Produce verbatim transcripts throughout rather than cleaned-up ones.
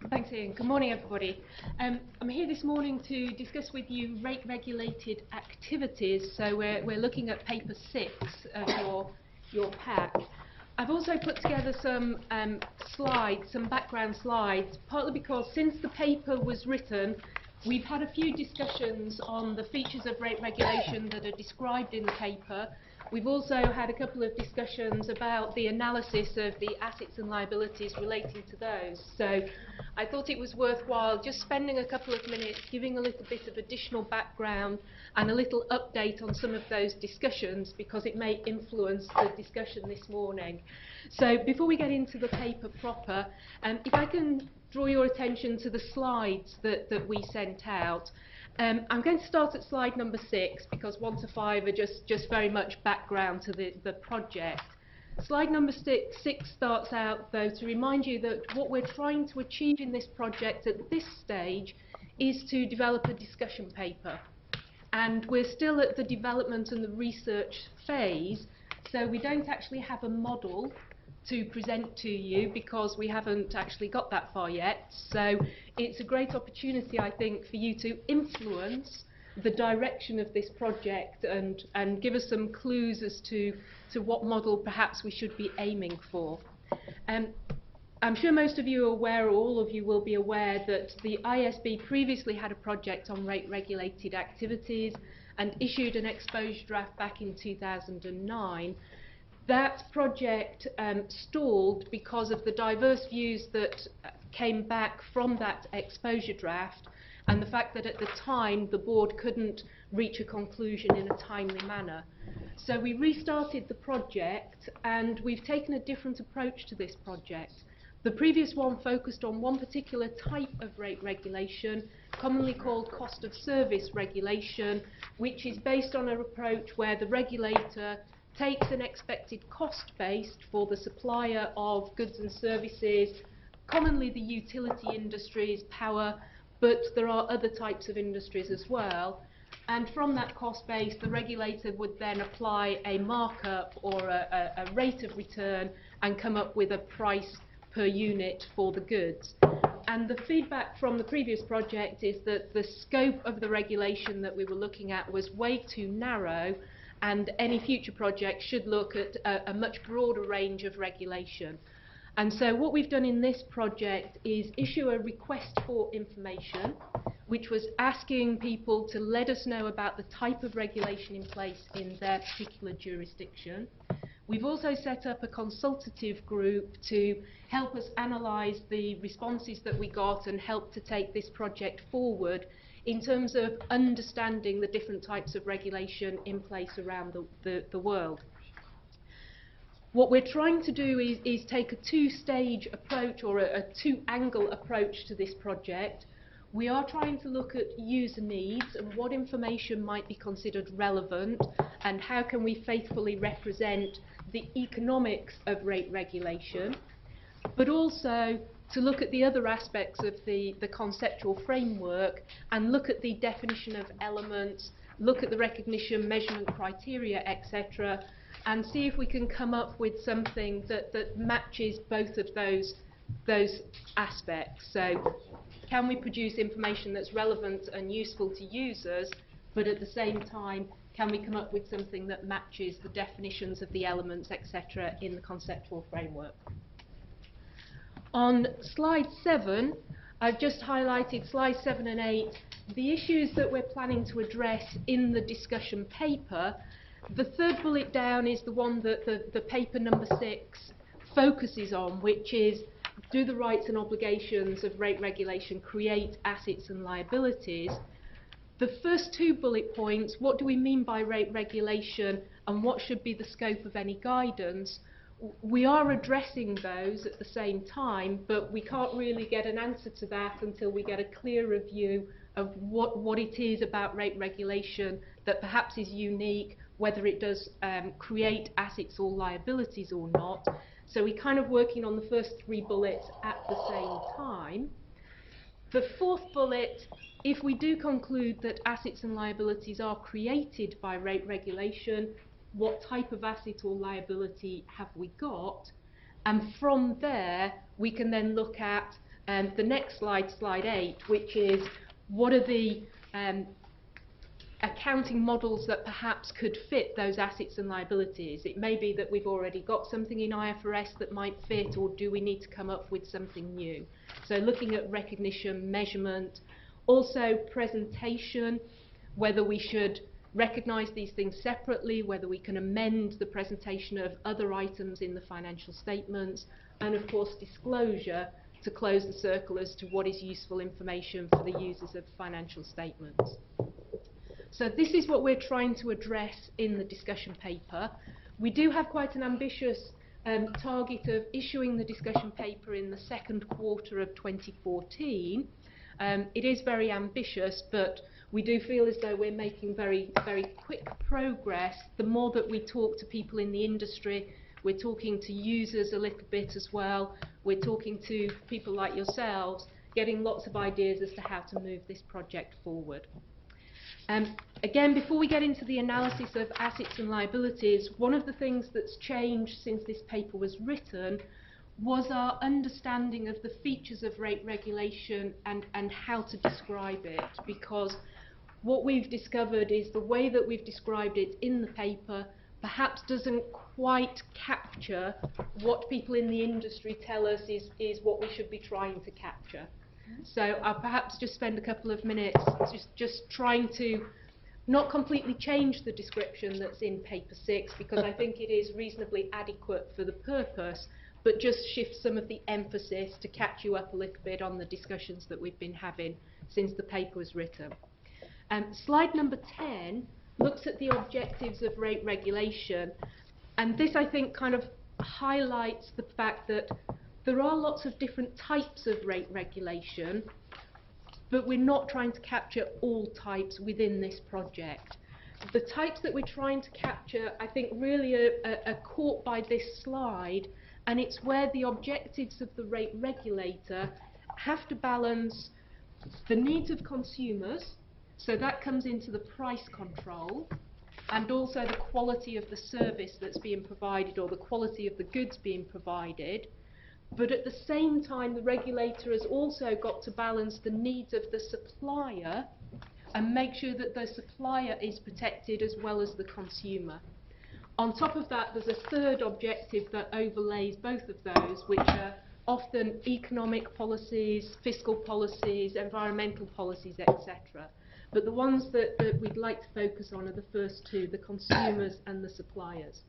Thanks, Ian. Good morning, everybody. Um, I'm here this morning to discuss with you rate-regulated activities. So we're, we're looking at paper six of your, your pack. I've also put together some um, slides, some background slides, partly because since the paper was written, we've had a few discussions on the features of rate regulation that are described in the paper. We've also had a couple of discussions about the analysis of the assets and liabilities relating to those. So I thought it was worthwhile just spending a couple of minutes giving a little bit of additional background and a little update on some of those discussions, because it may influence the discussion this morning. So before we get into the paper proper, um, if I can draw your attention to the slides that, that we sent out. Um, I'm going to start at slide number six, because one to five are just, just very much background to the, the project. Slide number six, six starts out, though, to remind you that what we're trying to achieve in this project at this stage is to develop a discussion paper. And we're still at the development and the research phase, so we don't actually have a model to present to you because we haven't actually got that far yet. So it's a great opportunity, I think, for you to influence the direction of this project and, and give us some clues as to, to what model perhaps we should be aiming for. Um, I'm sure most of you are aware, or all of you will be aware, that the I S B previously had a project on rate-regulated activities and issued an exposure draft back in two thousand nine. That project um, stalled because of the diverse views that came back from that exposure draft, and the fact that at the time the board couldn't reach a conclusion in a timely manner. So we restarted the project, and we've taken a different approach to this project. The previous one focused on one particular type of rate regulation, commonly called cost of service regulation, which is based on an approach where the regulator takes an expected cost base for the supplier of goods and services, commonly the utility industries, power, but there are other types of industries as well. And from that cost base, the regulator would then apply a markup or a, a, a rate of return and come up with a price per unit for the goods. And the feedback from the previous project is that the scope of the regulation that we were looking at was way too narrow, and any future project should look at a, a much broader range of regulation. And so what we've done in this project is issue a request for information, which was asking people to let us know about the type of regulation in place in their particular jurisdiction. We've also set up a consultative group to help us analyse the responses that we got and help to take this project forward in terms of understanding the different types of regulation in place around the, the, the world. What we're trying to do is, is take a two-stage approach, or a, a two-angle approach to this project. We are trying to look at user needs and what information might be considered relevant, and how can we faithfully represent the economics of rate regulation, but also to look at the other aspects of the, the conceptual framework and look at the definition of elements, look at the recognition, measurement criteria, et cetera, and see if we can come up with something that, that matches both of those, those aspects. So can we produce information that's relevant and useful to users, but at the same time, can we come up with something that matches the definitions of the elements, et cetera, in the conceptual framework? On slide seven, I've just highlighted slide seven and eight, the issues that we're planning to address in the discussion paper. The third bullet down is the one that the, the paper number six focuses on, which is, do the rights and obligations of rate regulation create assets and liabilities? The first two bullet points, what do we mean by rate regulation and what should be the scope of any guidance? We are addressing those at the same time, but we can't really get an answer to that until we get a clearer view of what, what it is about rate regulation that perhaps is unique, whether it does um, create assets or liabilities or not. So we're kind of working on the first three bullets at the same time. The fourth bullet, if we do conclude that assets and liabilities are created by rate regulation, what type of asset or liability have we got? And from there, we can then look at um, the next slide, slide eight, which is what are the um, accounting models that perhaps could fit those assets and liabilities. It may be that we've already got something in I F R S that might fit, or do we need to come up with something new? So looking at recognition, measurement, also presentation, whether we should recognise these things separately, whether we can amend the presentation of other items in the financial statements, and of course disclosure to close the circle as to what is useful information for the users of financial statements. So this is what we're trying to address in the discussion paper. We do have quite an ambitious um, target of issuing the discussion paper in the second quarter of twenty fourteen. Um, it is very ambitious, but we do feel as though we're making very, very quick progress. The more that we talk to people in the industry, we're talking to users a little bit as well, we're talking to people like yourselves, getting lots of ideas as to how to move this project forward. Um, again, before we get into the analysis of assets and liabilities, one of the things that's changed since this paper was written was our understanding of the features of rate regulation and, and how to describe it, because what we've discovered is the way that we've described it in the paper perhaps doesn't quite capture what people in the industry tell us is, is what we should be trying to capture. So I'll perhaps just spend a couple of minutes just, just trying to not completely change the description that's in paper six, because I think it is reasonably adequate for the purpose, but just shift some of the emphasis to catch you up a little bit on the discussions that we've been having since the paper was written. Um, slide number ten looks at the objectives of rate regulation, and this I think kind of highlights the fact that there are lots of different types of rate regulation, but we're not trying to capture all types within this project. The types that we're trying to capture, I think, really are, are, are caught by this slide, and it's where the objectives of the rate regulator have to balance the needs of consumers, so that comes into the price control, and also the quality of the service that's being provided or the quality of the goods being provided. But at the same time, the regulator has also got to balance the needs of the supplier and make sure that the supplier is protected as well as the consumer. On top of that, there's a third objective that overlays both of those, which are often economic policies, fiscal policies, environmental policies, et cetera. But the ones that, that we'd like to focus on are the first two, the consumers and the suppliers.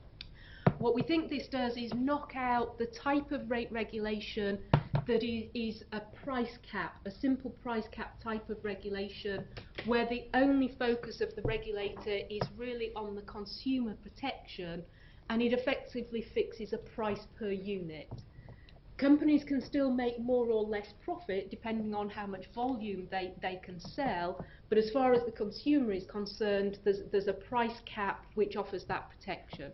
What we think this does is knock out the type of rate regulation that is, is a price cap, a simple price cap type of regulation, where the only focus of the regulator is really on the consumer protection, and it effectively fixes a price per unit. Companies can still make more or less profit depending on how much volume they, they can sell, but as far as the consumer is concerned, there's, there's a price cap which offers that protection.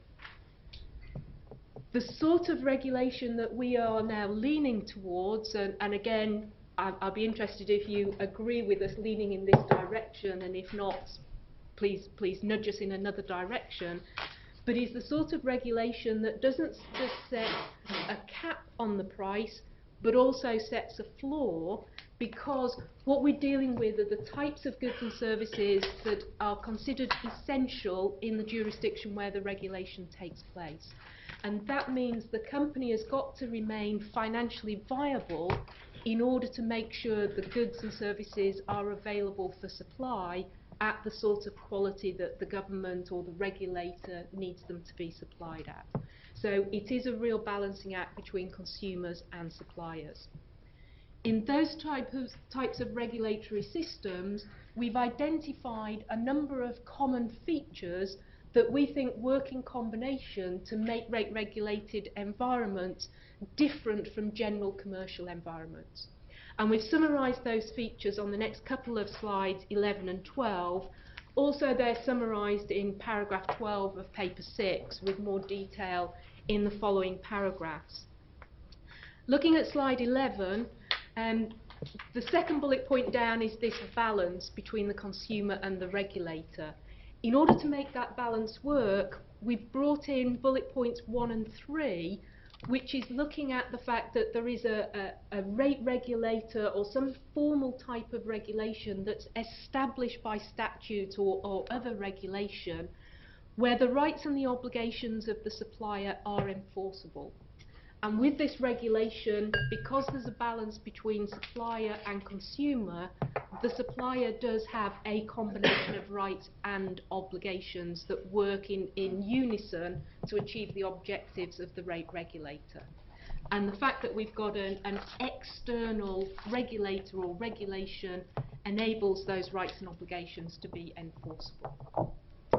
The sort of regulation that we are now leaning towards, and, and again, I'll, I'll be interested if you agree with us leaning in this direction, and if not, please, please nudge us in another direction, but is the sort of regulation that doesn't just set a cap on the price, but also sets a floor, because what we're dealing with are the types of goods and services that are considered essential in the jurisdiction where the regulation takes place. And that means the company has got to remain financially viable in order to make sure the goods and services are available for supply at the sort of quality that the government or the regulator needs them to be supplied at. So it is a real balancing act between consumers and suppliers. In those type of, types of regulatory systems, we've identified a number of common features that we think work in combination to make rate regulated environments different from general commercial environments. And we've summarised those features on the next couple of slides, eleven and twelve. Also, they're summarised in paragraph twelve of paper six with more detail in the following paragraphs. Looking at slide eleven, um, the second bullet point down is this balance between the consumer and the regulator. In order to make that balance work, we've brought in bullet points one and three, which is looking at the fact that there is a, a, a rate regulator or some formal type of regulation that's established by statute or, or other regulation where the rights and the obligations of the supplier are enforceable. And with this regulation, because there's a balance between supplier and consumer, the supplier does have a combination of rights and obligations that work in, in unison to achieve the objectives of the rate regulator. And the fact that we've got an, an external regulator or regulation enables those rights and obligations to be enforceable.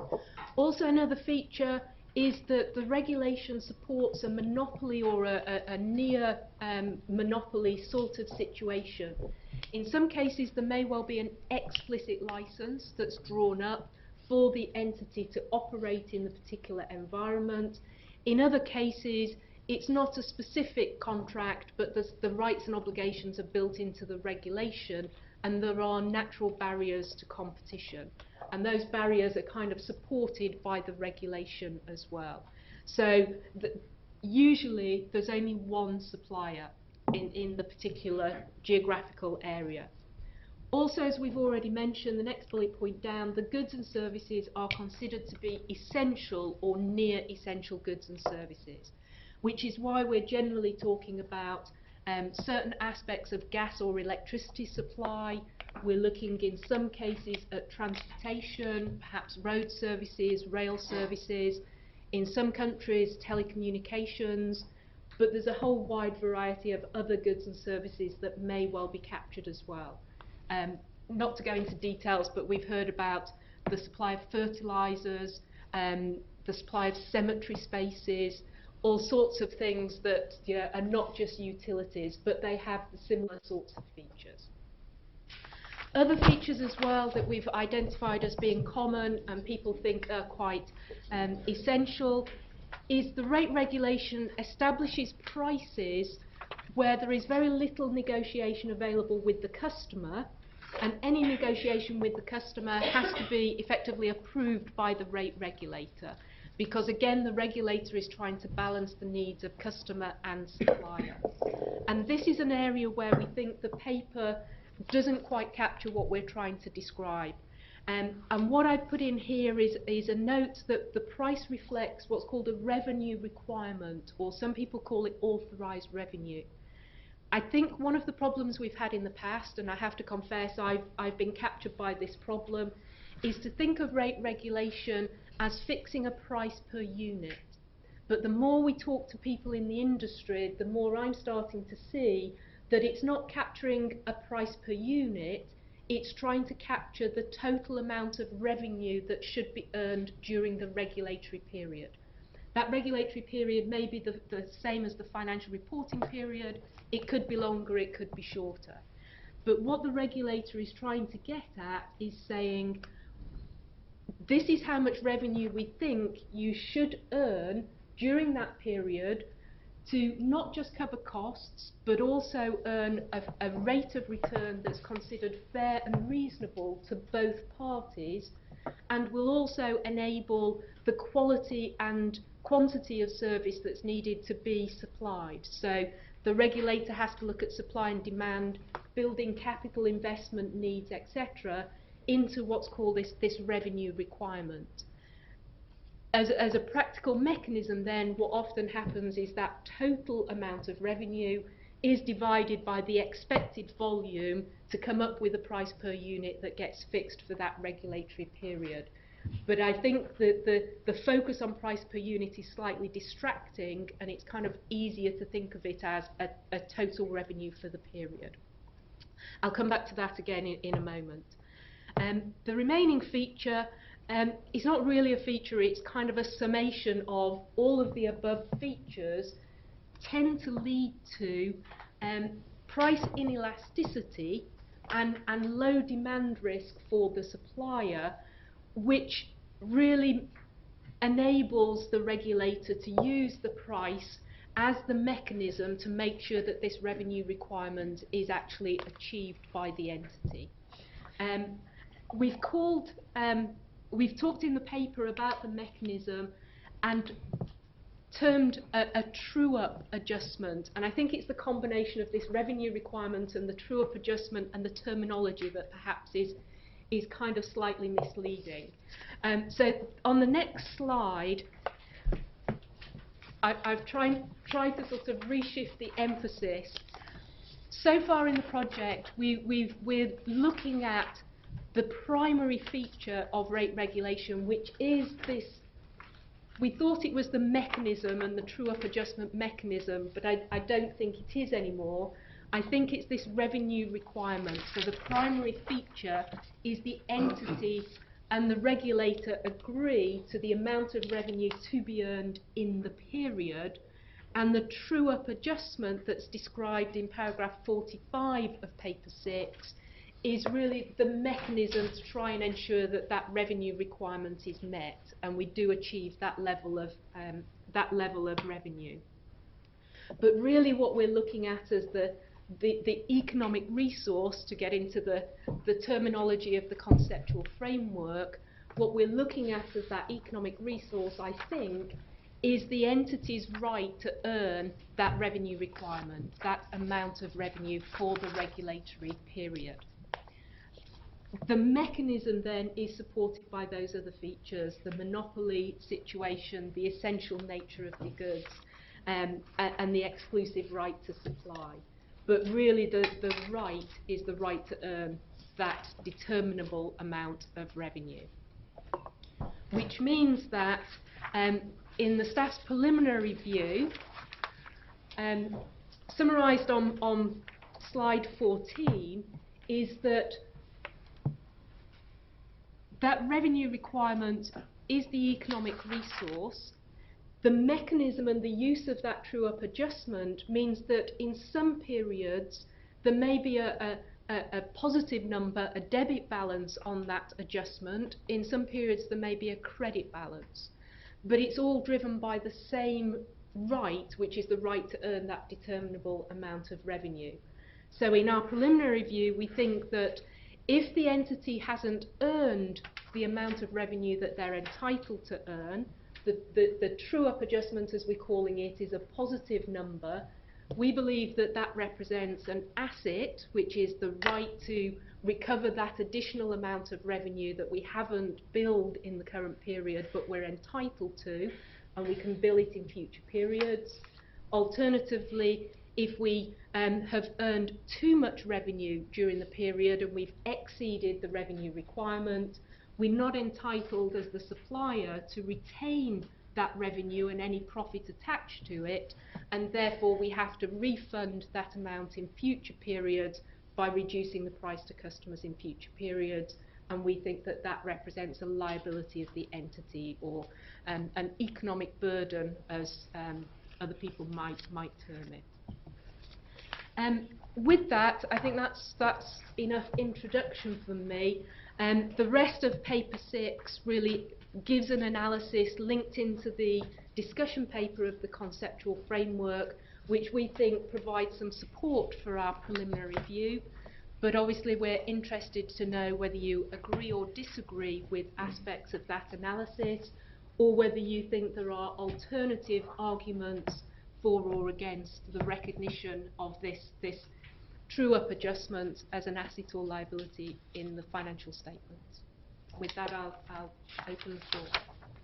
Also, another feature is that the regulation supports a monopoly or a, a, a near um, monopoly sort of situation. In some cases, there may well be an explicit license that's drawn up for the entity to operate in the particular environment. In other cases, it's not a specific contract, but the rights and obligations are built into the regulation, and there are natural barriers to competition. And those barriers are kind of supported by the regulation as well. So the, usually there's only one supplier in, in the particular geographical area. Also, as we've already mentioned, the next bullet point down, the goods and services are considered to be essential or near essential goods and services, which is why we're generally talking about um, certain aspects of gas or electricity supply. We're looking in some cases at transportation, perhaps road services, rail services, in some countries telecommunications, but there's a whole wide variety of other goods and services that may well be captured as well. Um, not to go into details, but we've heard about the supply of fertilisers, um, the supply of cemetery spaces, all sorts of things that you know, are not just utilities, but they have the similar sorts of features. Other features as well that we've identified as being common and people think are quite um, essential is the rate regulation establishes prices where there is very little negotiation available with the customer, and any negotiation with the customer has to be effectively approved by the rate regulator, because again the regulator is trying to balance the needs of customer and supplier. And this is an area where we think the paper doesn't quite capture what we're trying to describe. Um, and what I've put in here is, is a note that the price reflects what's called a revenue requirement, or some people call it authorised revenue. I think one of the problems we've had in the past, and I have to confess I've, I've been captured by this problem, is to think of rate regulation as fixing a price per unit. But the more we talk to people in the industry, the more I'm starting to see that it's not capturing a price per unit, it's trying to capture the total amount of revenue that should be earned during the regulatory period. That regulatory period may be the, the same as the financial reporting period, it could be longer, it could be shorter. But what the regulator is trying to get at is saying, this is how much revenue we think you should earn during that period to not just cover costs, but also earn a, a rate of return that's considered fair and reasonable to both parties, and will also enable the quality and quantity of service that's needed to be supplied. So the regulator has to look at supply and demand, building capital investment needs, et cetera, into what's called this, this revenue requirement. As, as a practical mechanism then, what often happens is that total amount of revenue is divided by the expected volume to come up with a price per unit that gets fixed for that regulatory period. But I think that the, the focus on price per unit is slightly distracting, and it's kind of easier to think of it as a, a total revenue for the period. I'll come back to that again in, in a moment. Um, the remaining feature Um, it's not really a feature, it's kind of a summation of all of the above features tend to lead to um, price inelasticity and, and low demand risk for the supplier, which really enables the regulator to use the price as the mechanism to make sure that this revenue requirement is actually achieved by the entity. Um, we've called um, We've talked in the paper about the mechanism, and termed a, a true-up adjustment, and I think it's the combination of this revenue requirement and the true-up adjustment and the terminology that perhaps is is kind of slightly misleading. Um, so on the next slide, I, I've tried, tried to sort of reshift the emphasis. So far in the project, we, we've, we're looking at the primary feature of rate regulation, which is this. We thought it was the mechanism and the true-up adjustment mechanism, but I, I don't think it is anymore. I think it's this revenue requirement. So the primary feature is the entity and the regulator agree to the amount of revenue to be earned in the period, and the true-up adjustment that's described in paragraph forty-five of paper six is really the mechanism to try and ensure that that revenue requirement is met, and we do achieve that level of um, that level of revenue. But really, what we're looking at as the the, the economic resource, to get into the the terminology of the conceptual framework, what we're looking at as that economic resource, I think, is the entity's right to earn that revenue requirement, that amount of revenue for the regulatory period. The mechanism then is supported by those other features, the monopoly situation, the essential nature of the goods, um, and, and the exclusive right to supply. But really the, the right is the right to earn that determinable amount of revenue. Which means that um, in the staff's preliminary view, um, summarised on, on slide fourteen, is that that revenue requirement is the economic resource. The mechanism and the use of that true-up adjustment means that in some periods there may be a, a, a positive number, a debit balance on that adjustment. In some periods there may be a credit balance. But it's all driven by the same right, which is the right to earn that determinable amount of revenue. So in our preliminary view, we think that if the entity hasn't earned the amount of revenue that they're entitled to earn, the, the, the true-up adjustment, as we're calling it, is a positive number. We believe that that represents an asset, which is the right to recover that additional amount of revenue that we haven't billed in the current period, but we're entitled to, and we can bill it in future periods. Alternatively, if we um, have earned too much revenue during the period and we've exceeded the revenue requirement, we're not entitled as the supplier to retain that revenue and any profit attached to it, and therefore we have to refund that amount in future periods by reducing the price to customers in future periods, and we think that that represents a liability of the entity, or um, an economic burden, as um, other people might might term it. Um, with that, I think that's that's enough introduction from me. Um, the rest of paper six really gives an analysis linked into the discussion paper of the conceptual framework, which we think provides some support for our preliminary view. But obviously we're interested to know whether you agree or disagree with aspects of that analysis, or whether you think there are alternative arguments for or against the recognition of this, this true-up adjustment as an asset or liability in the financial statements. With that, I'll, I'll open the floor.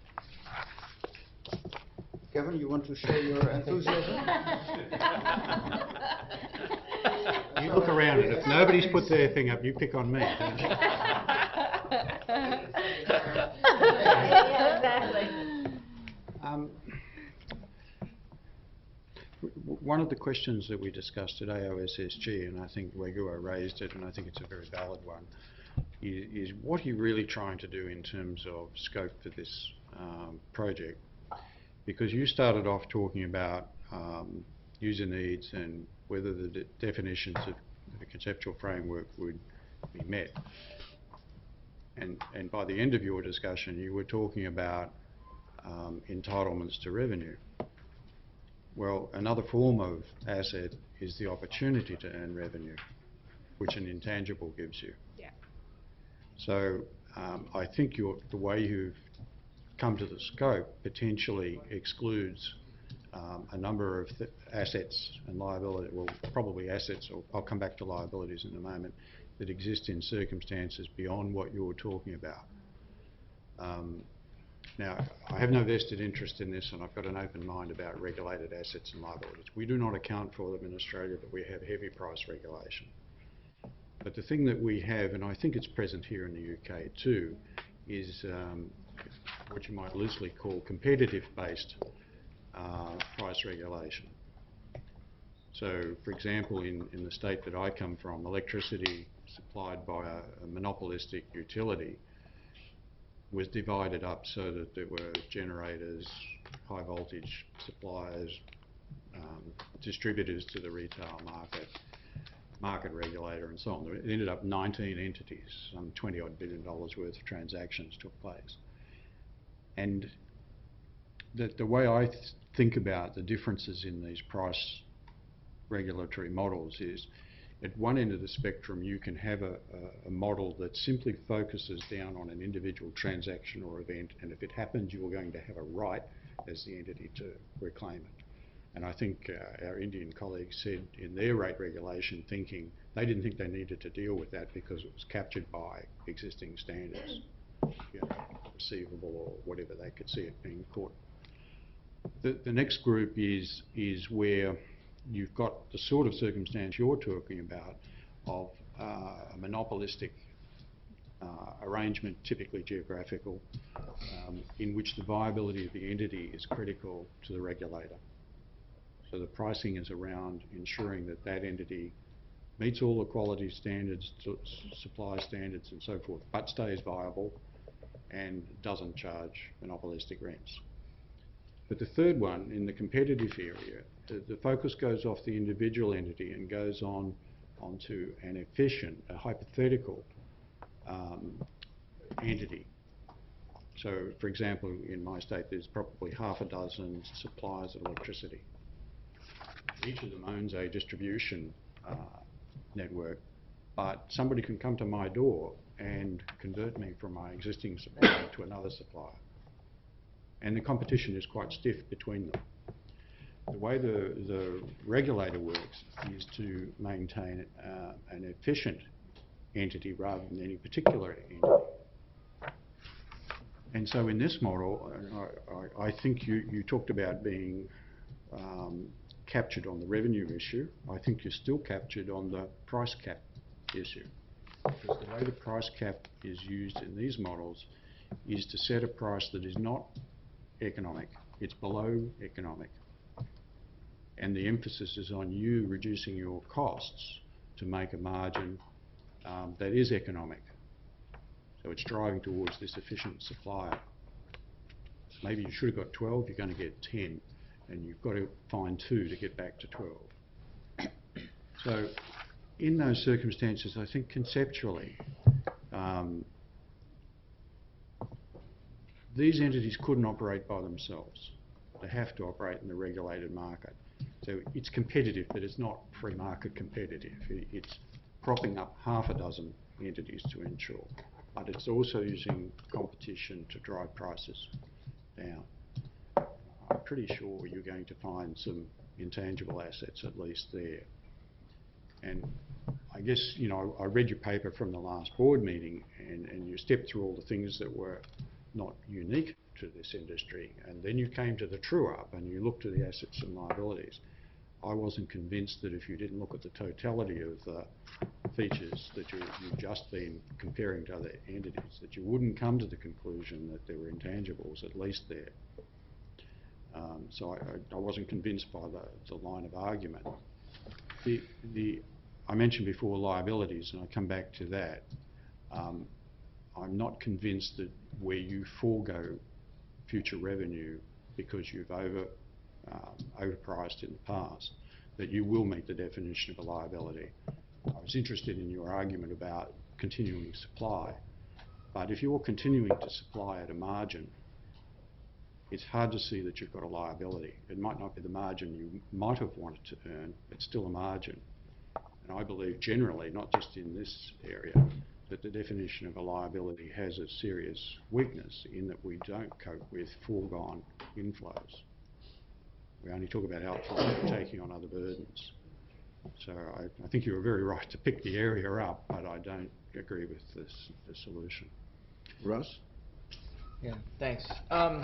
Kevin, you want to share your enthusiasm? You look around, and if nobody's put their thing up, you pick on me, don't you? Yeah, exactly. Um, one of the questions that we discussed at A O S S G, and I think Weguo raised it, and I think it's a very valid one, is, is what are you really trying to do in terms of scope for this um, project? Because you started off talking about um, user needs and whether the de definitions of the conceptual framework would be met. And, and by the end of your discussion, you were talking about um, entitlements to revenue. Well, another form of asset is the opportunity to earn revenue, which an intangible gives you. Yeah. So um, I think you're, the way you've come to the scope potentially excludes um, a number of th assets and liability, well, probably assets, or I'll come back to liabilities in a moment, that exist in circumstances beyond what you're talking about. Um, now, I have no vested interest in this, and I've got an open mind about regulated assets and liabilities. We do not account for them in Australia, but we have heavy price regulation. But the thing that we have, and I think it's present here in the U K too, is um, what you might loosely call competitive-based uh, price regulation. So, for example, in, in the state that I come from, electricity supplied by a, a monopolistic utility was divided up so that there were generators, high voltage suppliers, um, distributors to the retail market, market regulator and so on. It ended up nineteen entities, some twenty odd billion dollars worth of transactions took place. And the, the way I th think about the differences in these price regulatory models is, at one end of the spectrum you can have a, a, a model that simply focuses down on an individual transaction or event, and if it happens you are going to have a right as the entity to reclaim it. And I think uh, our Indian colleagues said in their rate regulation thinking they didn't think they needed to deal with that because it was captured by existing standards, you know, receivable or whatever they could see it being caught. The, the next group is, is where you've got the sort of circumstance you're talking about of uh, a monopolistic uh, arrangement, typically geographical, um, in which the viability of the entity is critical to the regulator. So the pricing is around ensuring that that entity meets all the quality standards, supply standards and so forth, but stays viable and doesn't charge monopolistic rents. But the third one, in the competitive area, the, the focus goes off the individual entity and goes on onto an efficient, a hypothetical um, entity. So, for example, in my state there's probably half a dozen suppliers of electricity. Each of them owns a distribution uh, network, but somebody can come to my door and convert me from my existing supplier to another supplier. And the competition is quite stiff between them. The way the, the regulator works is to maintain uh, an efficient entity rather than any particular entity. And so in this model, I, I, I think you, you talked about being um, captured on the revenue issue. I think you're still captured on the price cap issue. Because the way the price cap is used in these models is to set a price that is not economic, it's below economic. And the emphasis is on you reducing your costs to make a margin um, that is economic. So it's driving towards this efficient supplier. Maybe you should have got twelve, you're going to get ten, and you've got to find two to get back to twelve. So in those circumstances, I think conceptually, um, these entities couldn't operate by themselves. They have to operate in the regulated market. So it's competitive, but it's not free market competitive. It's propping up half a dozen entities to ensure. But it's also using competition to drive prices down. I'm pretty sure you're going to find some intangible assets at least there. And I guess, you know, I read your paper from the last board meeting, and, and you stepped through all the things that were not unique to this industry, and then you came to the true-up and you looked at the assets and liabilities. I wasn't convinced that if you didn't look at the totality of the features that you, you've just been comparing to other entities, that you wouldn't come to the conclusion that there were intangibles at least there. Um, so I, I, I wasn't convinced by the, the line of argument. The, the, I mentioned before liabilities, and I come back to that. Um, I'm not convinced that where you forego future revenue because you've over, um, overpriced in the past, that you will meet the definition of a liability. I was interested in your argument about continuing supply, but if you're continuing to supply at a margin, it's hard to see that you've got a liability. It might not be the margin you might have wanted to earn, but still a margin. And I believe generally, not just in this area, that the definition of a liability has a serious weakness in that we don't cope with foregone inflows. We only talk about outsourcing and taking on other burdens. So I, I think you were very right to pick the area up, but I don't agree with this, the solution. Russ? Yeah, thanks. Um,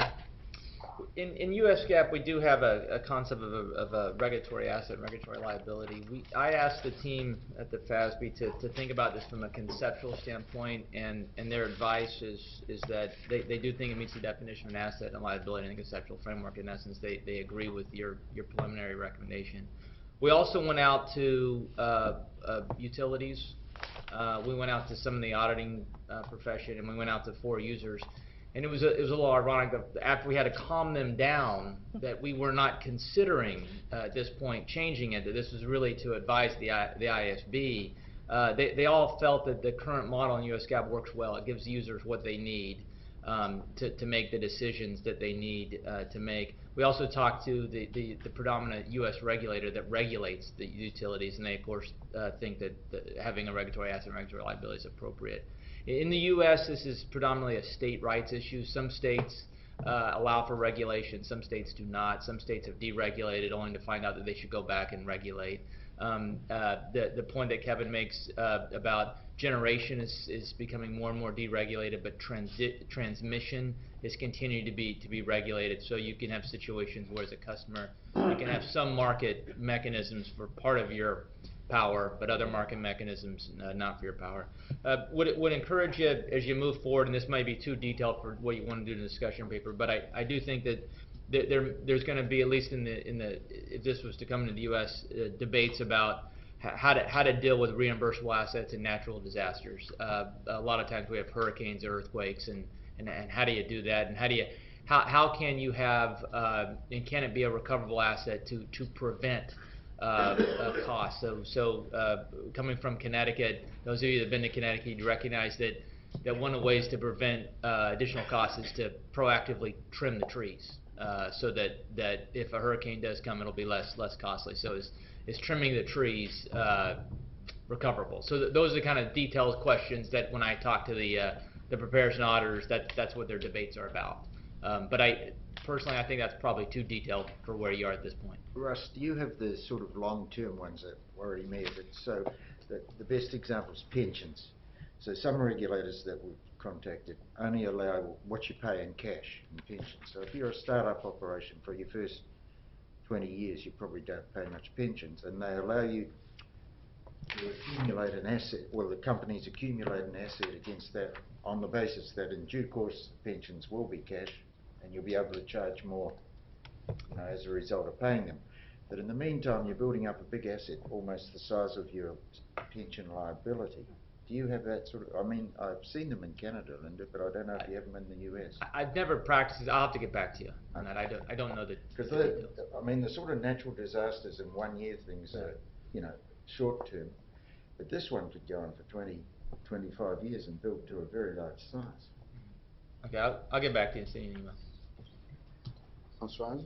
in, in U S GAAP, we do have a, a concept of a, of a regulatory asset and regulatory liability. We, I asked the team at the F A S B to, to think about this from a conceptual standpoint, and, and their advice is, is that they, they do think it meets the definition of an asset and liability in the conceptual framework. In essence, they, they agree with your, your preliminary recommendation. We also went out to uh, uh, utilities. Uh, we went out to some of the auditing uh, profession, and we went out to four users. And it was a, it was a little ironic that after we had to calm them down, that we were not considering uh, at this point changing it. That this was really to advise the I, the I S B. Uh, they they all felt that the current model in U S GAAP works well. It gives users what they need um, to to make the decisions that they need uh, to make. We also talked to the, the the predominant U S regulator that regulates the utilities, and they of course uh, think that the, having a regulatory asset and regulatory liability is appropriate. In the U S, this is predominantly a state rights issue. Some states uh, allow for regulation, some states do not. Some states have deregulated only to find out that they should go back and regulate. Um, uh, the, the point that Kevin makes uh, about generation is, is becoming more and more deregulated, but transit, transmission is continuing to be, to be regulated. So you can have situations where as a customer, you can have some market mechanisms for part of your power, but other market mechanisms uh, not for your power. Uh, would would encourage you as you move forward, and this might be too detailed for what you want to do in the discussion paper, but I, I do think that th there there's going to be, at least in the in the if this was to come into the U S, uh, debates about how to how to deal with reimbursable assets and natural disasters. Uh, a lot of times we have hurricanes, earthquakes, and and and how do you do that, and how do you how how can you have uh, and can it be a recoverable asset to to prevent Uh, uh, costs. So, so uh, coming from Connecticut, those of you that have been to Connecticut, you recognize that, that one of the ways to prevent uh, additional costs is to proactively trim the trees, uh, so that, that if a hurricane does come, it'll be less less costly. So is, is trimming the trees uh, recoverable? So th those are the kind of detailed questions that when I talk to the, uh, the preparers and auditors, that, that's what their debates are about. Um, but I, personally, I think that's probably too detailed for where you are at this point. Russ, do you have the sort of long-term ones that worry me a bit? So the, the best example is pensions. So some regulators that we've contacted only allow what you pay in cash in pensions. So if you're a start-up operation for your first twenty years, you probably don't pay much pensions, and they allow you to accumulate an asset, well, the companies accumulate an asset against that on the basis that in due course pensions will be cash, and you'll be able to charge more, you know, as a result of paying them. But in the meantime, you're building up a big asset, almost the size of your pension liability. Do you have that sort of, I mean, I've seen them in Canada, Linda, but I don't know if you have them in the U S. I've never practiced. I'll have to get back to you on that. I don't. I don't know the. Because the details. I mean, the sort of natural disasters in one year things are, you know, short term, but this one could go on for twenty, twenty-five years and build to a very large size. Okay, I'll, I'll get back to you and send you an email. Françoise?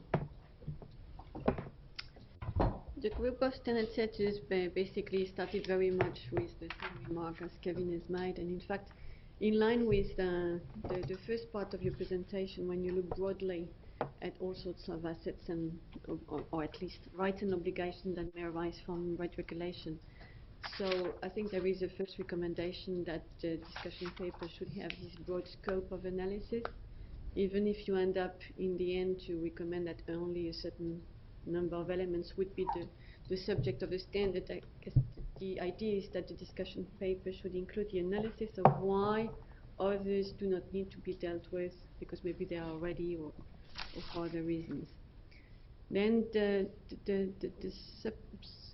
The group of standard setters ba- basically started very much with the same remark as Kevin has made, and in fact, in line with uh, the, the first part of your presentation, when you look broadly at all sorts of assets and, or, or at least rights and obligations that may arise from rate regulation. So I think there is a first recommendation that the discussion paper should have this broad scope of analysis, even if you end up in the end to recommend that only a certain number of elements would be the, the subject of a standard. I guess the idea is that the discussion paper should include the analysis of why others do not need to be dealt with, because maybe they are already, or, or for other reasons. Then the, the, the, the, sub, uh,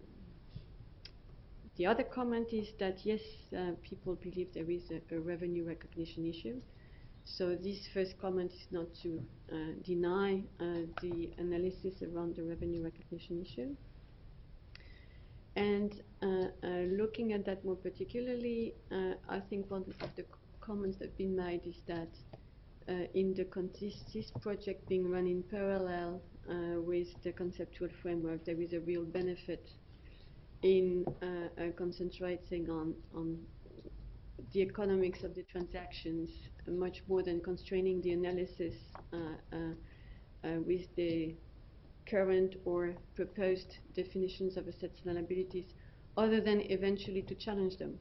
the other comment is that yes, uh, people believe there is a, a revenue recognition issue. So this first comment is not to uh, deny uh, the analysis around the revenue recognition issue. And uh, uh, looking at that more particularly, uh, I think one of the comments that have been made is that uh, in the con this project being run in parallel uh, with the conceptual framework, there is a real benefit in uh, uh, concentrating on, on the economics of the transactions uh, much more than constraining the analysis uh, uh, uh, with the current or proposed definitions of assets and liabilities, other than eventually to challenge them.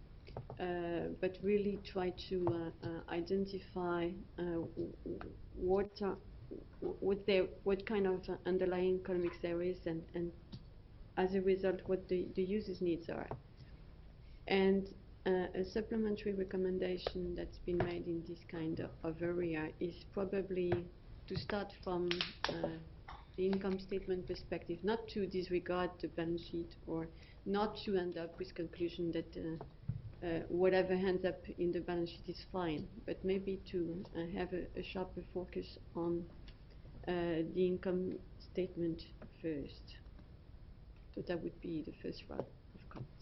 Uh, but really try to uh, uh, identify uh, w- w- what are, what there, what kind of uh, underlying economics there is, and, and as a result, what the, the user's needs are. And uh, a supplementary recommendation that's been made in this kind of, of area is probably to start from uh, the income statement perspective, not to disregard the balance sheet or not to end up with conclusion that uh, Uh, whatever ends up in the balance sheet is fine, but maybe to uh, have a, a sharper focus on uh, the income statement first. So that would be the first round of comments.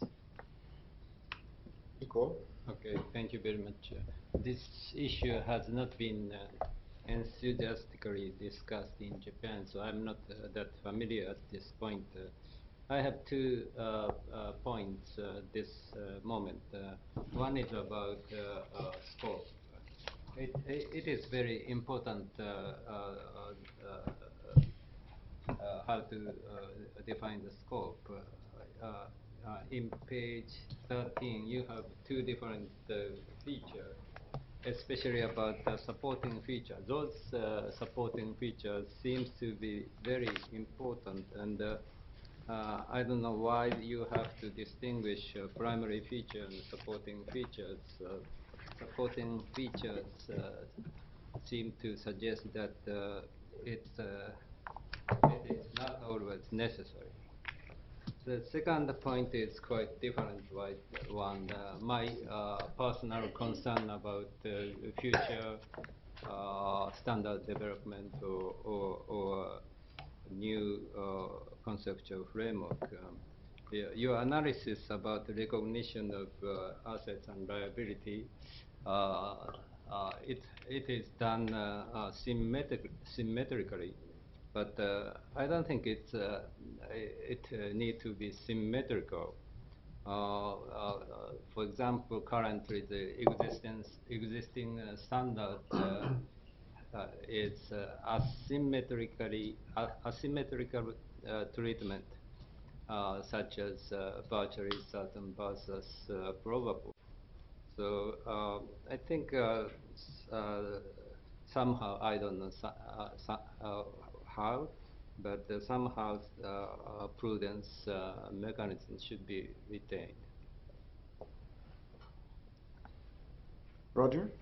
Nicole? Okay, thank you very much. Uh, This issue has not been uh, enthusiastically discussed in Japan, so I'm not uh, that familiar at this point. Uh, I have two uh, uh, points uh, this uh, moment. Uh, one is about uh, uh, scope. It, it, it is very important uh, uh, uh, uh, how to uh, define the scope. Uh, uh, uh, in page thirteen, you have two different uh, features, especially about the supporting feature. Those uh, supporting features seems to be very important, and uh, Uh, I don't know why you have to distinguish uh, primary feature and supporting features. Uh, supporting features uh, seem to suggest that uh, it's, uh, it is not always necessary. The second point is quite different one. Uh, my uh, personal concern about uh, future uh, standard development or, or, or new uh, conceptual framework. Um, yeah, your analysis about the recognition of uh, assets and liability, uh, uh, it, it is done uh, uh, symmetric, symmetrically, but uh, I don't think it's, uh, it uh, need to be symmetrical. Uh, uh, for example, currently the existence, existing uh, standard uh, Uh, is uh, asymmetrically uh, asymmetrical uh, treatment, uh, such as uh, virtually certain versus uh, probable. So uh, I think uh, uh, somehow, I don't know so, uh, so, uh, how, but uh, somehow uh, prudence uh, mechanism should be retained. Roger?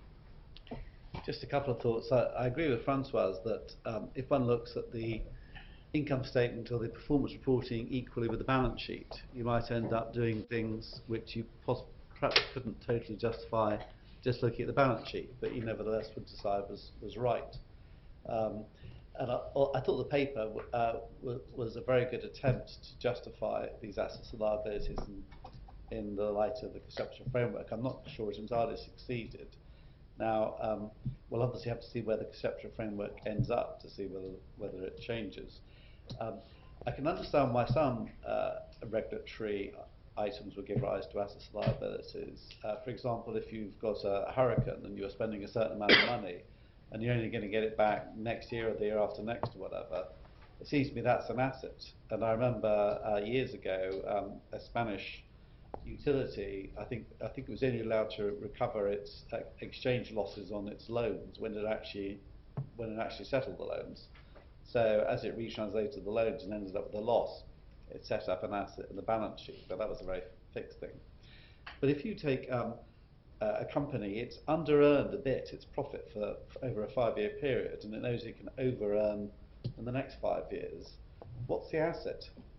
Just a couple of thoughts. I, I agree with Francoise that um, if one looks at the income statement or the performance reporting equally with the balance sheet, you might end up doing things which you perhaps couldn't totally justify just looking at the balance sheet, but you nevertheless would decide was, was right. Um, and I, I thought the paper uh, was a very good attempt to justify these assets and liabilities in, in the light of the conceptual framework. I'm not sure it entirely succeeded. Now, um, we'll obviously have to see where the conceptual framework ends up to see whether whether it changes. Um, I can understand why some uh, regulatory items would give rise to assets and liabilities. Uh, for example, if you've got a hurricane and you're spending a certain amount of money and you're only going to get it back next year or the year after next or whatever, it seems to me that's an asset. And I remember uh, years ago, um, a Spanish utility, I think I think it was only allowed to recover its uh, exchange losses on its loans when it actually when it actually settled the loans. So as it retranslated the loans and ended up with a loss, it set up an asset in the balance sheet, but that was a very fixed thing. But if you take um, uh, a company, it's under-earned a bit its profit for, for over a five-year period, and it knows it can over-earn in the next five years. What's the asset?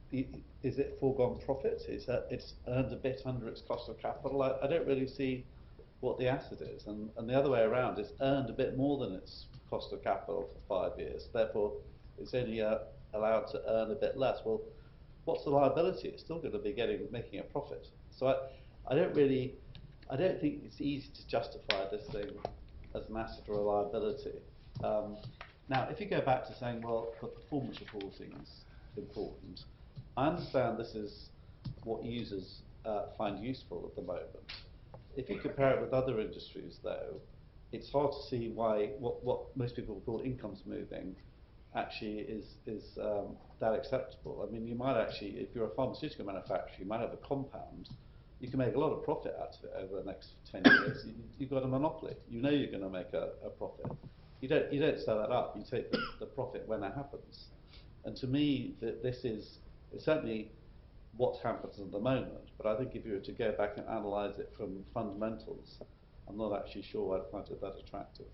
Is it foregone profit? It's, uh, it's earned a bit under its cost of capital. I, I don't really see what the asset is. And, and the other way around, it's earned a bit more than its cost of capital for five years. Therefore, it's only uh, allowed to earn a bit less. Well, what's the liability? It's still going to be getting making a profit. So I, I don't really, I don't think it's easy to justify this thing as an asset or a liability. Um, now, if you go back to saying, well, the performance reporting is important, I understand this is what users uh, find useful at the moment. If you compare it with other industries, though, it's hard to see why what, what most people call incomes moving actually is, is um, that acceptable. I mean, you might actually, if you're a pharmaceutical manufacturer, you might have a compound, you can make a lot of profit out of it over the next ten years. You, you've got a monopoly. You know you're going to make a, a profit. You don't, you don't sell that up. You take the, the profit when it happens. And to me, th this is it's certainly what happens at the moment. But I think if you were to go back and analyse it from fundamentals, I'm not actually sure I'd find it that attractive.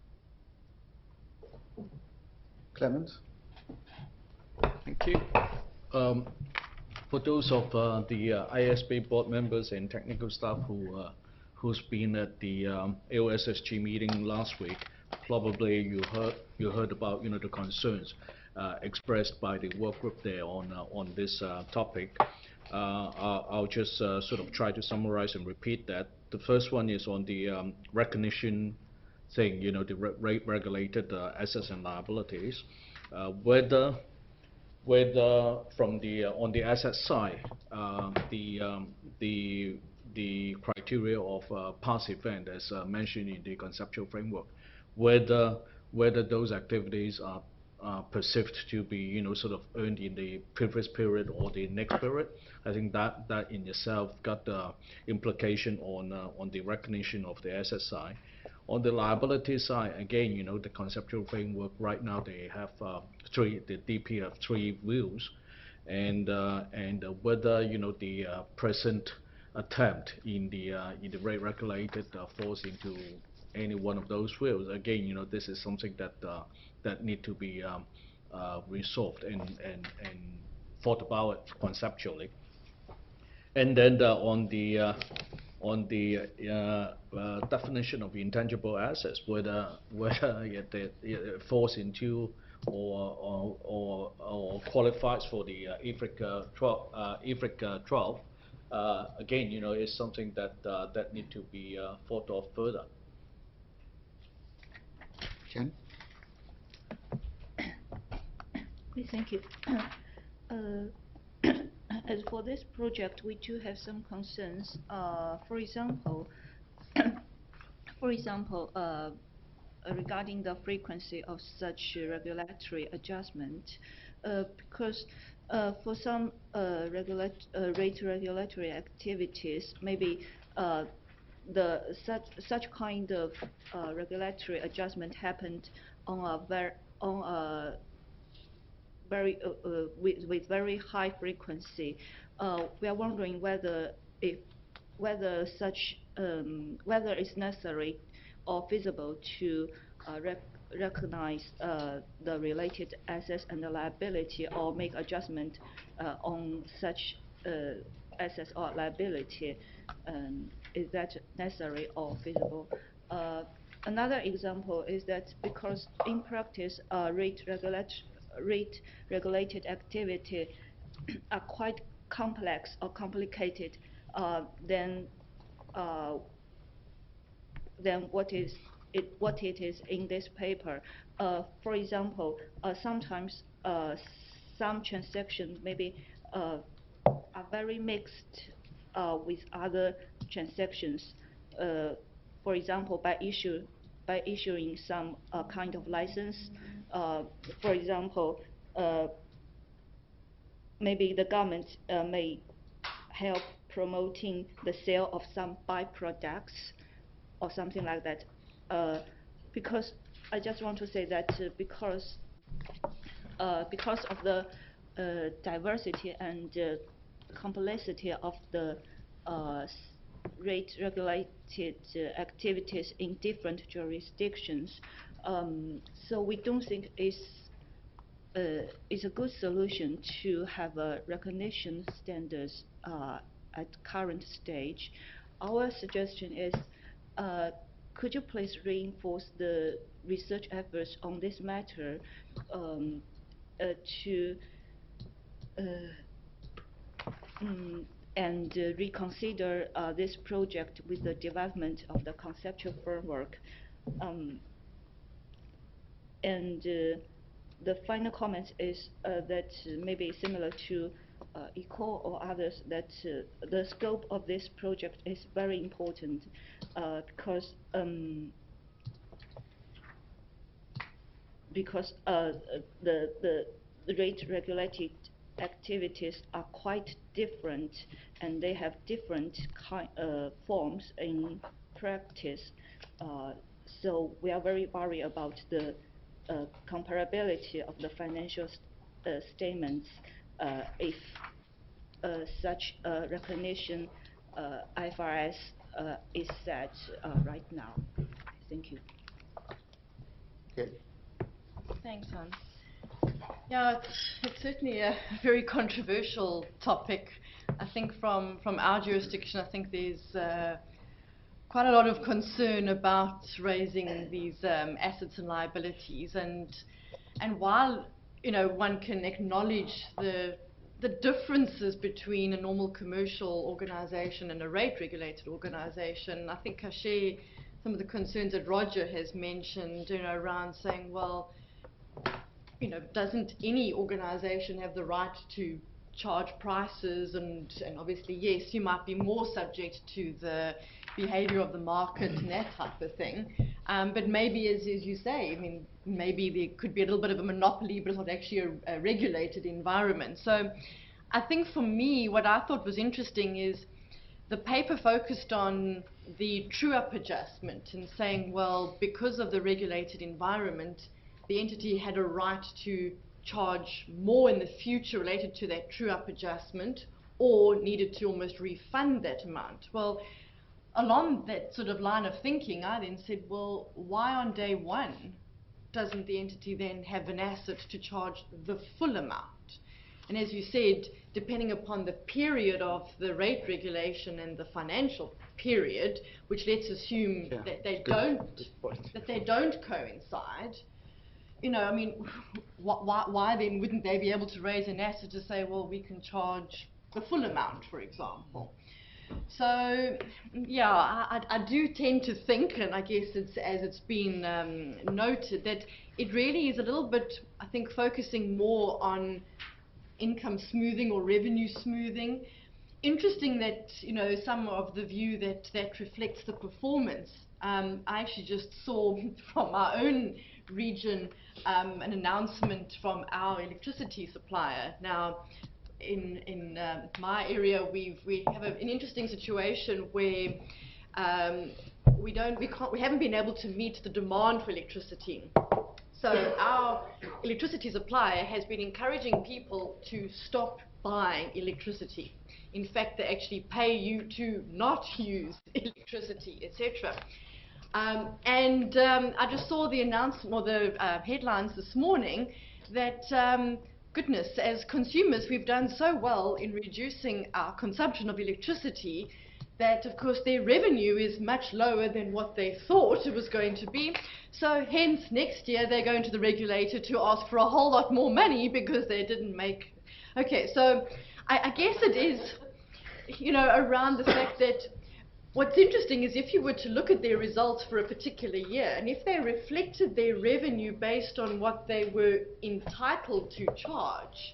Clement? Thank you. Um, for those of uh, the uh, I S B board members and technical staff who uh, who's been at the um, A O S S G meeting last week, probably you heard you heard about you know the concerns uh, expressed by the work group there on uh, on this uh, topic. Uh, I'll, I'll just uh, sort of try to summarize and repeat that. The first one is on the um, recognition thing, you know, the re rate regulated uh, assets and liabilities, uh, whether whether from the uh, on the asset side, uh, the um, the the criteria of uh, past event as uh, mentioned in the conceptual framework, whether whether those activities are uh, perceived to be you know sort of earned in the previous period or the next period. I think that that in itself got the implication on uh, on the recognition of the asset side. On the liability side, again, you know, the conceptual framework right now they have uh, three, the D P have three views, and uh, and uh, whether you know the uh, present attempt in the uh, in the rate regulated uh, falls into any one of those views. Again, you know, this is something that uh, that need to be um, uh, resolved and and and thought about conceptually. And then uh, on the uh, on the uh, uh, definition of intangible assets, whether whether it, it, it falls into or or, or, or qualifies for the uh, I F R I C uh, twelve, uh, I F R I C uh, twelve, uh, again, you know, is something that uh, that need to be uh, thought of further. Jen? Thank you. Uh, As for this project, we do have some concerns. Uh, for example, for example, uh, regarding the frequency of such regulatory adjustment, uh, because uh, for some uh, regulat uh, rate regulatory activities, maybe uh, the such such kind of uh, regulatory adjustment happened on a very on a very uh, uh, with, with very high frequency. Uh, we are wondering whether if whether such um, whether it's necessary or feasible to uh, rec recognize uh, the related assets and the liability, or make adjustment uh, on such uh, assets or liability. Um, is that necessary or feasible? Uh, another example is that because in practice, uh, rate regulatory rate regulated activity are quite complex or complicated uh, than uh, than what is it what it is in this paper. Uh, for example, uh, sometimes uh, some transactions maybe uh, are very mixed uh, with other transactions. Uh, for example, by issue by issuing some uh, kind of license. Uh, for example, uh, maybe the government uh, may help promoting the sale of some byproducts or something like that. Uh, because I just want to say that uh, because uh, because of the uh, diversity and uh, complexity of the uh, rate regulated uh, activities in different jurisdictions. Um, so we don't think it's, uh, it's a good solution to have a recognition standards uh, at current stage. Our suggestion is, uh, could you please reinforce the research efforts on this matter um, uh, to uh, mm, and uh, reconsider uh, this project with the development of the conceptual framework. Um, and uh, the final comment is uh, that uh, maybe similar to uh, ECOL or others, that uh, the scope of this project is very important uh, because um, because uh, the, the the rate regulated activities are quite different, and they have different kind uh, forms in practice. Uh, so we are very worried about the uh, comparability of the financial st uh, statements uh, if uh, such uh, recognition uh, I F R S uh, is set uh, right now. Thank you. Okay. Thanks, Hans. Yeah, it's, it's certainly a very controversial topic. I think from, from our jurisdiction, I think there's uh, quite a lot of concern about raising these um, assets and liabilities. And, and while, you know, one can acknowledge the, the differences between a normal commercial organization and a rate-regulated organization, I think I share some of the concerns that Roger has mentioned, you know, around saying, well, you know, doesn't any organization have the right to charge prices? And, and obviously, yes, you might be more subject to the behavior of the market and that type of thing. Um, but maybe, as, as you say, I mean, maybe there could be a little bit of a monopoly, but it's not actually a, a regulated environment. So I think for me, what I thought was interesting is the paper focused on the true-up adjustment and saying, well, because of the regulated environment, the entity had a right to charge more in the future related to that true-up adjustment, or needed to almost refund that amount. Well, along that sort of line of thinking, I then said, well, why on day one doesn't the entity then have an asset to charge the full amount? And as you said, depending upon the period of the rate regulation and the financial period, which let's assume Yeah, that they good- don't good point. that they don't coincide, you know, I mean, wh why, why then wouldn't they be able to raise an asset to say, well, we can charge the full amount, for example? So, yeah, I, I do tend to think, and I guess it's as it's been um, noted, that it really is a little bit, I think, focusing more on income smoothing or revenue smoothing. Interesting that, you know, some of the view that that reflects the performance. Um, I actually just saw from our own region um, an announcement from our electricity supplier. Now, in in um, my area, we've we have a, an interesting situation where um, we don't we can't we haven't been able to meet the demand for electricity. So our electricity supplier has been encouraging people to stop buying electricity. In fact, they actually pay you to not use electricity, et cetera. Um, and um, I just saw the announcement or the uh, headlines this morning that, um, goodness, as consumers, we've done so well in reducing our consumption of electricity that, of course, their revenue is much lower than what they thought it was going to be. So hence, next year, they're going to the regulator to ask for a whole lot more money because they didn't make... Okay, so I, I guess it is, you know, around the fact that what's interesting is if you were to look at their results for a particular year, and if they reflected their revenue based on what they were entitled to charge,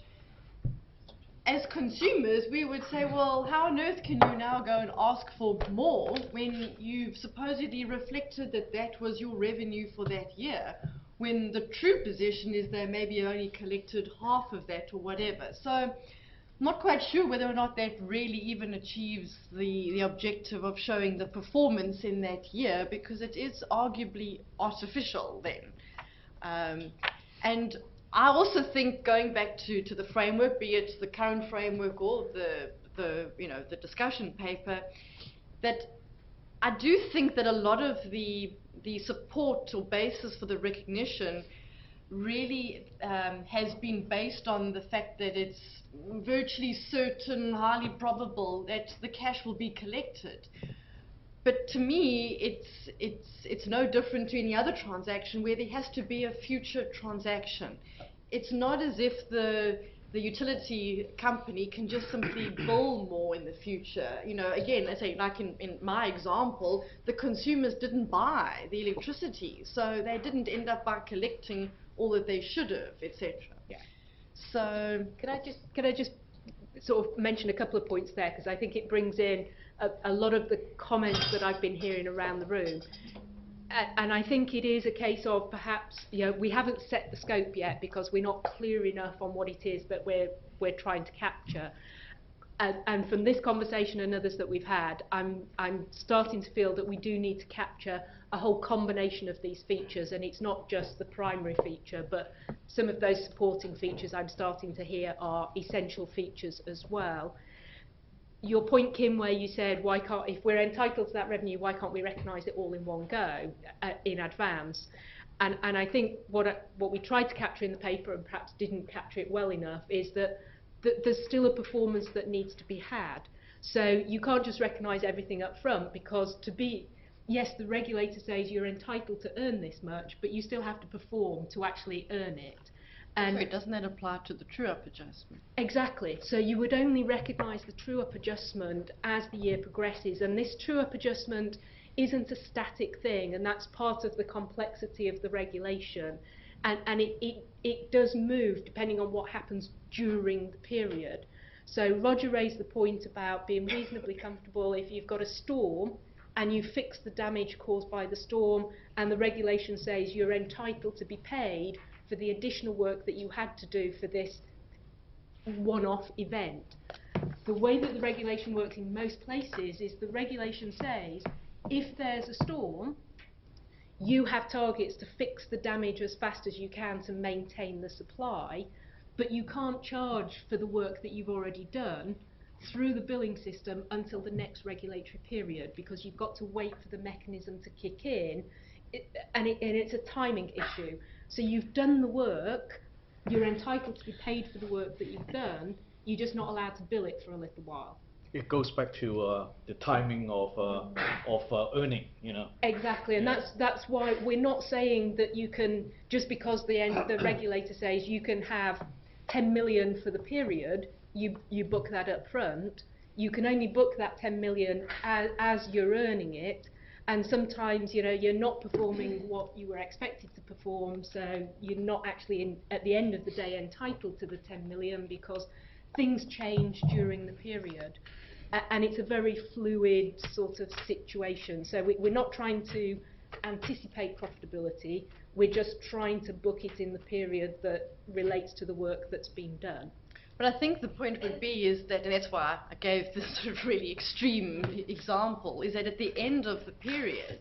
as consumers, we would say, well, how on earth can you now go and ask for more when you've supposedly reflected that that was your revenue for that year, when the true position is they maybe only collected half of that or whatever. So I'm not quite sure whether or not that really even achieves the, the objective of showing the performance in that year, because it is arguably artificial then. Um, and I also think, going back to, to the framework, be it the current framework or the, the, you know, the discussion paper, that I do think that a lot of the, the support or basis for the recognition really um, has been based on the fact that it's virtually certain, highly probable that the cash will be collected. But to me, it's, it's, it's no different to any other transaction where there has to be a future transaction. It's not as if the, the utility company can just simply bill more in the future. You know, again, I say, like in, in my example, the consumers didn't buy the electricity, so they didn't end up by collecting all that they should have, et cetera. Yeah. So, Could I just, could I just sort of mention a couple of points there, because I think it brings in a, a lot of the comments that I've been hearing around the room. A- And I think it is a case of perhaps, you know, we haven't set the scope yet because we're not clear enough on what it is that we're, we're trying to capture. And, and from this conversation and others that we've had, I'm, I'm starting to feel that we do need to capture a whole combination of these features, and it's not just the primary feature, but some of those supporting features I'm starting to hear are essential features as well. Your point, Kim, where you said, why can't, if we're entitled to that revenue, why can't we recognise it all in one go, uh, in advance? And, and I think what, I, what we tried to capture in the paper, and perhaps didn't capture it well enough, is that th there's still a performance that needs to be had. So you can't just recognise everything up front, because to be, yes, the regulator says you're entitled to earn this much, but you still have to perform to actually earn it. And Sorry, doesn't that apply to the true-up adjustment? exactly. So you would only recognise the true-up adjustment as the year progresses, and this true-up adjustment isn't a static thing, and that's part of the complexity of the regulation. And, and it, it, it does move depending on what happens during the period. So Roger raised the point about being reasonably comfortable if you've got a storm and you fix the damage caused by the storm, and the regulation says you're entitled to be paid for the additional work that you had to do for this one-off event. The way that the regulation works in most places is the regulation says if there's a storm, you have targets to fix the damage as fast as you can to maintain the supply, but you can't charge for the work that you've already done through the billing system until the next regulatory period, because you've got to wait for the mechanism to kick in, it, and, it, and it's a timing issue. So you've done the work, you're entitled to be paid for the work that you've done, you're just not allowed to bill it for a little while. It goes back to uh, the timing of uh, of uh, earning, you know. Exactly, and Yeah. that's that's why we're not saying that you can, just because the end, the regulator says you can have ten million for the period, you you book that up front. You can only book that ten million as, as you're earning it, and sometimes, you know, you're not performing what you were expected to perform, so you're not actually in, at the end of the day entitled to the ten million because things change during the period. And it's a very fluid sort of situation. So we, we're not trying to anticipate profitability, we're just trying to book it in the period that relates to the work that's been done. But I think the point would be is that, and that's why I gave this sort of really extreme example, is that at the end of the period,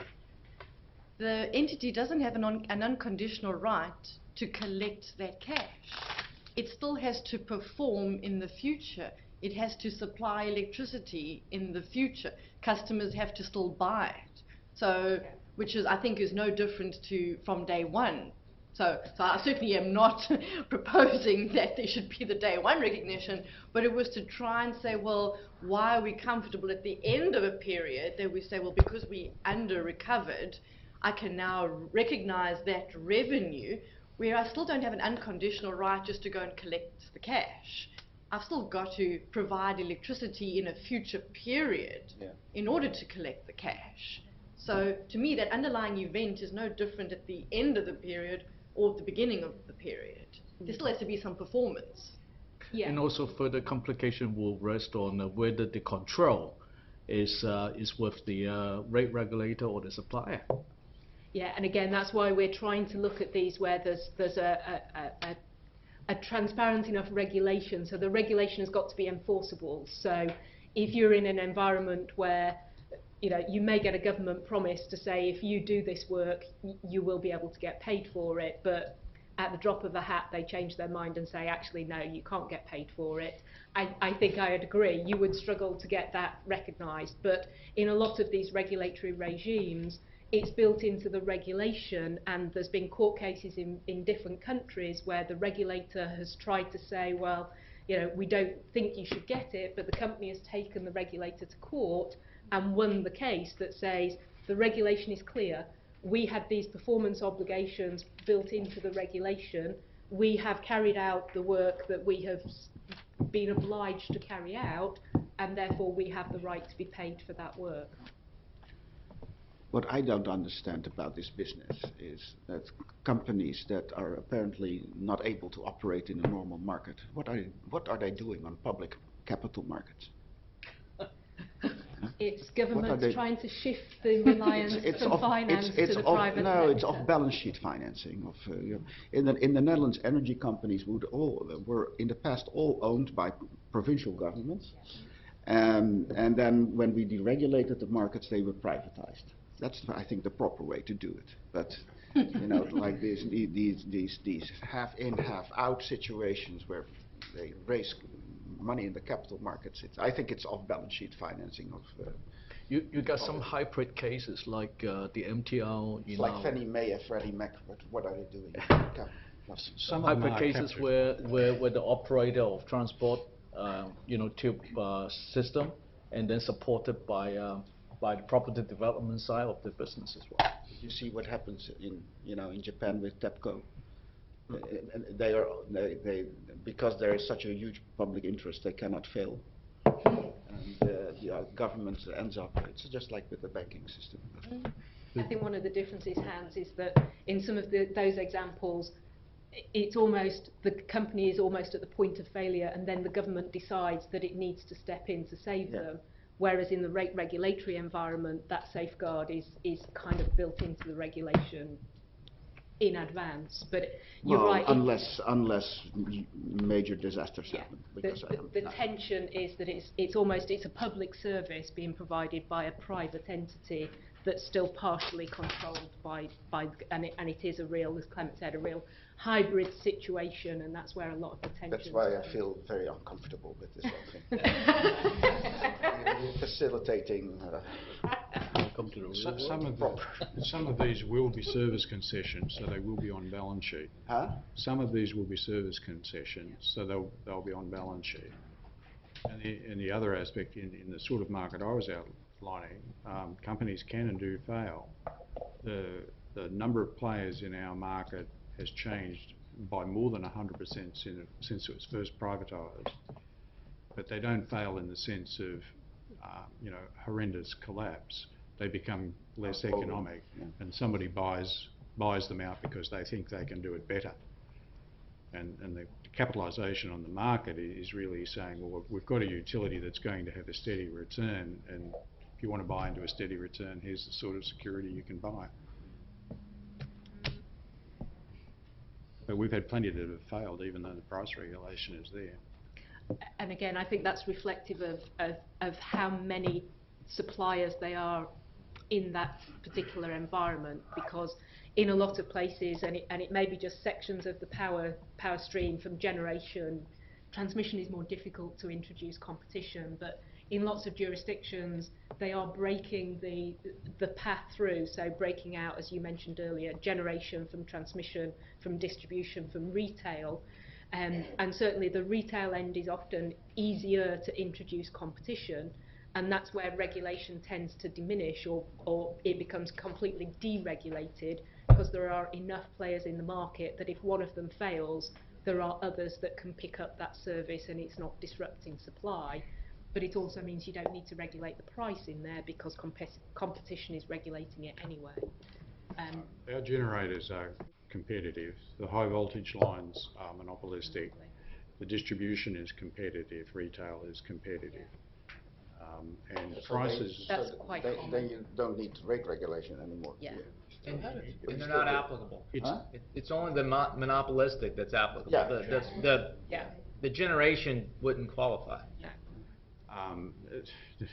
the entity doesn't have an, un an unconditional right to collect that cash. It still has to perform in the future. It has to supply electricity in the future. Customers have to still buy it. So, which is, I think, is no different to from day one. So, so I certainly am not proposing that there should be the day one recognition, but it was to try and say, well, why are we comfortable at the end of a period that we say, well, because we under-recovered, I can now recognize that revenue, where I still don't have an unconditional right just to go and collect the cash. I've still got to provide electricity in a future period Yeah. in order to collect the cash. So to me, that underlying event is no different at the end of the period or at the beginning of the period. There still has to be some performance. Yeah. And also further complication will rest on uh, whether the control is uh, is with the uh, rate regulator or the supplier. Yeah, and again, that's why we're trying to look at these where there's there's a, a, a, a transparent enough regulation. So the regulation has got to be enforceable. So if you're in an environment where, you know, you may get a government promise to say if you do this work, y you will be able to get paid for it, but at the drop of a hat they change their mind and say actually no, you can't get paid for it. I, I think I'd agree, you would struggle to get that recognised, but in a lot of these regulatory regimes it's built into the regulation, and there's been court cases in, in different countries where the regulator has tried to say, well, you know, we don't think you should get it, but the company has taken the regulator to court and won the case that says the regulation is clear, we had these performance obligations built into the regulation, we have carried out the work that we have been obliged to carry out, and therefore we have the right to be paid for that work. What I don't understand about this business is that companies that are apparently not able to operate in a normal market, what are, what are they doing on public capital markets? It's What are governments they- trying to shift the reliance It's from off- finance it's- it's to the off- private No, sector. it's off-balance sheet financing of, uh, you know, in the, in the Netherlands, energy companies would all, were in the past all owned by provincial governments. Um, and then when we deregulated the markets, they were privatized. That's, I think, the proper way to do it. But, you know, like these, these, these, these half-in, half-out situations where they raise money in the capital markets, it's, I think it's off-balance sheet financing of. Uh, You, you got some hybrid cases like uh, the M T L, you it's know. like Fannie Mae and Freddie Mac. What, what are they doing? Some of them Hybrid are cases captive. where, where, where the operator of transport, uh, you know, tube uh, system, and then supported by, uh, by the property development side of the business as well. You see what happens in, you know, in Japan with TEPCO. Uh, and they are, they, they, because there is such a huge public interest, they cannot fail. And uh, the uh, government ends up, it's just like with the banking system. I think one of the differences, Hans, is that in some of the, those examples, i- it's almost, the company is almost at the point of failure, and then the government decides that it needs to step in to save Yeah. them. Whereas in the rate regulatory environment, that safeguard is, is kind of built into the regulation in advance. But you're Well, right. it- unless, unless m- major disasters Yeah, happen. the, Because I the, don't- the tension is that it's, it's almost, it's a public service being provided by a private entity that's still partially controlled by, by and, it, and it is a real, as Clement said, a real hybrid situation, and that's where a lot of the tension. That's why I feel very uncomfortable with this whole thing. Facilitating. Uh, Come to the So- real Some world. of, the- some of these will be service concessions, so they will be on balance sheet. huh? Some of these will be service concessions, so they'll, they'll be on balance sheet. And the, and the other aspect in, in the sort of market I was outlining, um, companies can and do fail. The, the number of players in our market has changed by more than one hundred percent since, since it was first privatised. But they don't fail in the sense of, uh, you know, horrendous collapse. They become less Oh, economic, yeah. and somebody buys, buys them out because they think they can do it better. And, and the capitalisation on the market i- is really saying, well, we've got a utility that's going to have a steady return, and if you want to buy into a steady return, here's the sort of security you can buy. But we've had plenty that have failed, even though the price regulation is there. And again, I think that's reflective of, of, of how many suppliers they are in that particular environment, because in a lot of places, and it, and it may be just sections of the power, power stream from generation, transmission is more difficult to introduce competition, but in lots of jurisdictions, they are breaking the, the path through, so breaking out, as you mentioned earlier, generation from transmission, from distribution, from retail. Um, and certainly the retail end is often easier to introduce competition, and that's where regulation tends to diminish, or, or it becomes completely deregulated, because there are enough players in the market that if one of them fails, there are others that can pick up that service and it's not disrupting supply. But it also means you don't need to regulate the price in there, because compet competition is regulating it anyway. Um, Our generators are competitive, the high voltage lines are monopolistic, the distribution is competitive, retail is competitive. Um, and So they- prices, so That's th- quite then- common. Then you don't need rate regulation anymore. Yeah. And, It's and they're still not good. applicable. it's, Huh? It, it's only the mo monopolistic that's applicable. Yeah. The, the, the, Yeah. the generation wouldn't qualify. um, it,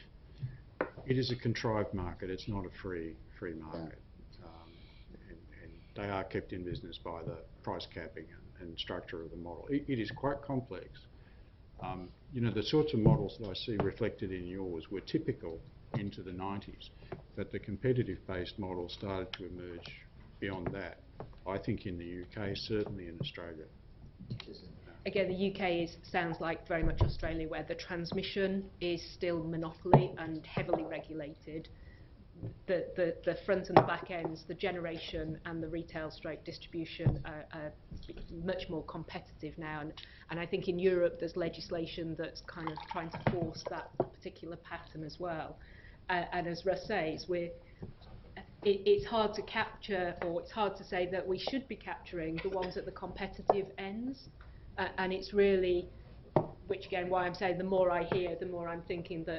it is a contrived market, it's not a free, free market. Um, and, and they are kept in business by the price capping and, and structure of the model. It, it is quite complex. Um, you know, the sorts of models that I see reflected in yours were typical into the nineties, but the competitive-based model started to emerge beyond that. I think in the U K, certainly in Australia. Again, the U K is, sounds like very much Australia, where the transmission is still monopoly and heavily regulated. The, the, the front and the back ends, the generation and the retail stroke distribution are, are much more competitive now. And, and I think in Europe there's legislation that's kind of trying to force that particular pattern as well. Uh, and as Russ says, we're, it, it's hard to capture, or it's hard to say that we should be capturing the ones at the competitive ends. Uh, and it's really, which again, why I'm saying the more I hear, the more I'm thinking that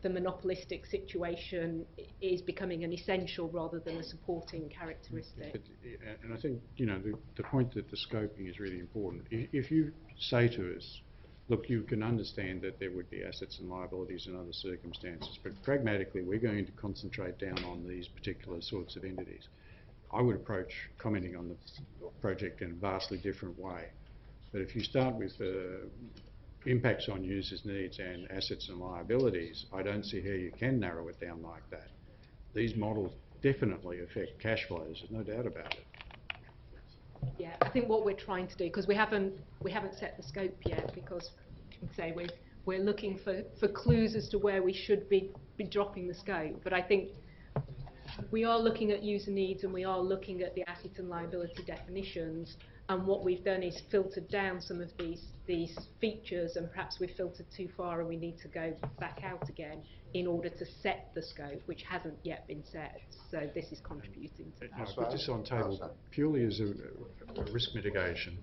the monopolistic situation i- is becoming an essential rather than a supporting characteristic. But, uh, and I think, you know, the, the point that the scoping is really important. If, if you say to us, look, you can understand that there would be assets and liabilities in other circumstances, but pragmatically we're going to concentrate down on these particular sorts of entities. I would approach commenting on the project in a vastly different way. But if you start with uh, impacts on users' needs and assets and liabilities, I don't see how you can narrow it down like that. These models definitely affect cash flows, there's no doubt about it. Yeah, I think what we're trying to do, because we haven't we haven't set the scope yet, because say we're we're looking for, for clues as to where we should be be dropping the scope. But I think we are looking at user needs and we are looking at the asset and liability definitions. And what we've done is filtered down some of these these features, and perhaps we've filtered too far, and we need to go back out again in order to set the scope, which hasn't yet been set. So this is contributing to I that. put this on table purely as a, a risk mitigation.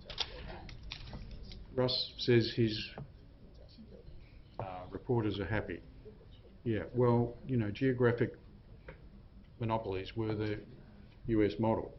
Russ says his uh, reporters are happy. Yeah, well, you know, geographic monopolies were the U S model.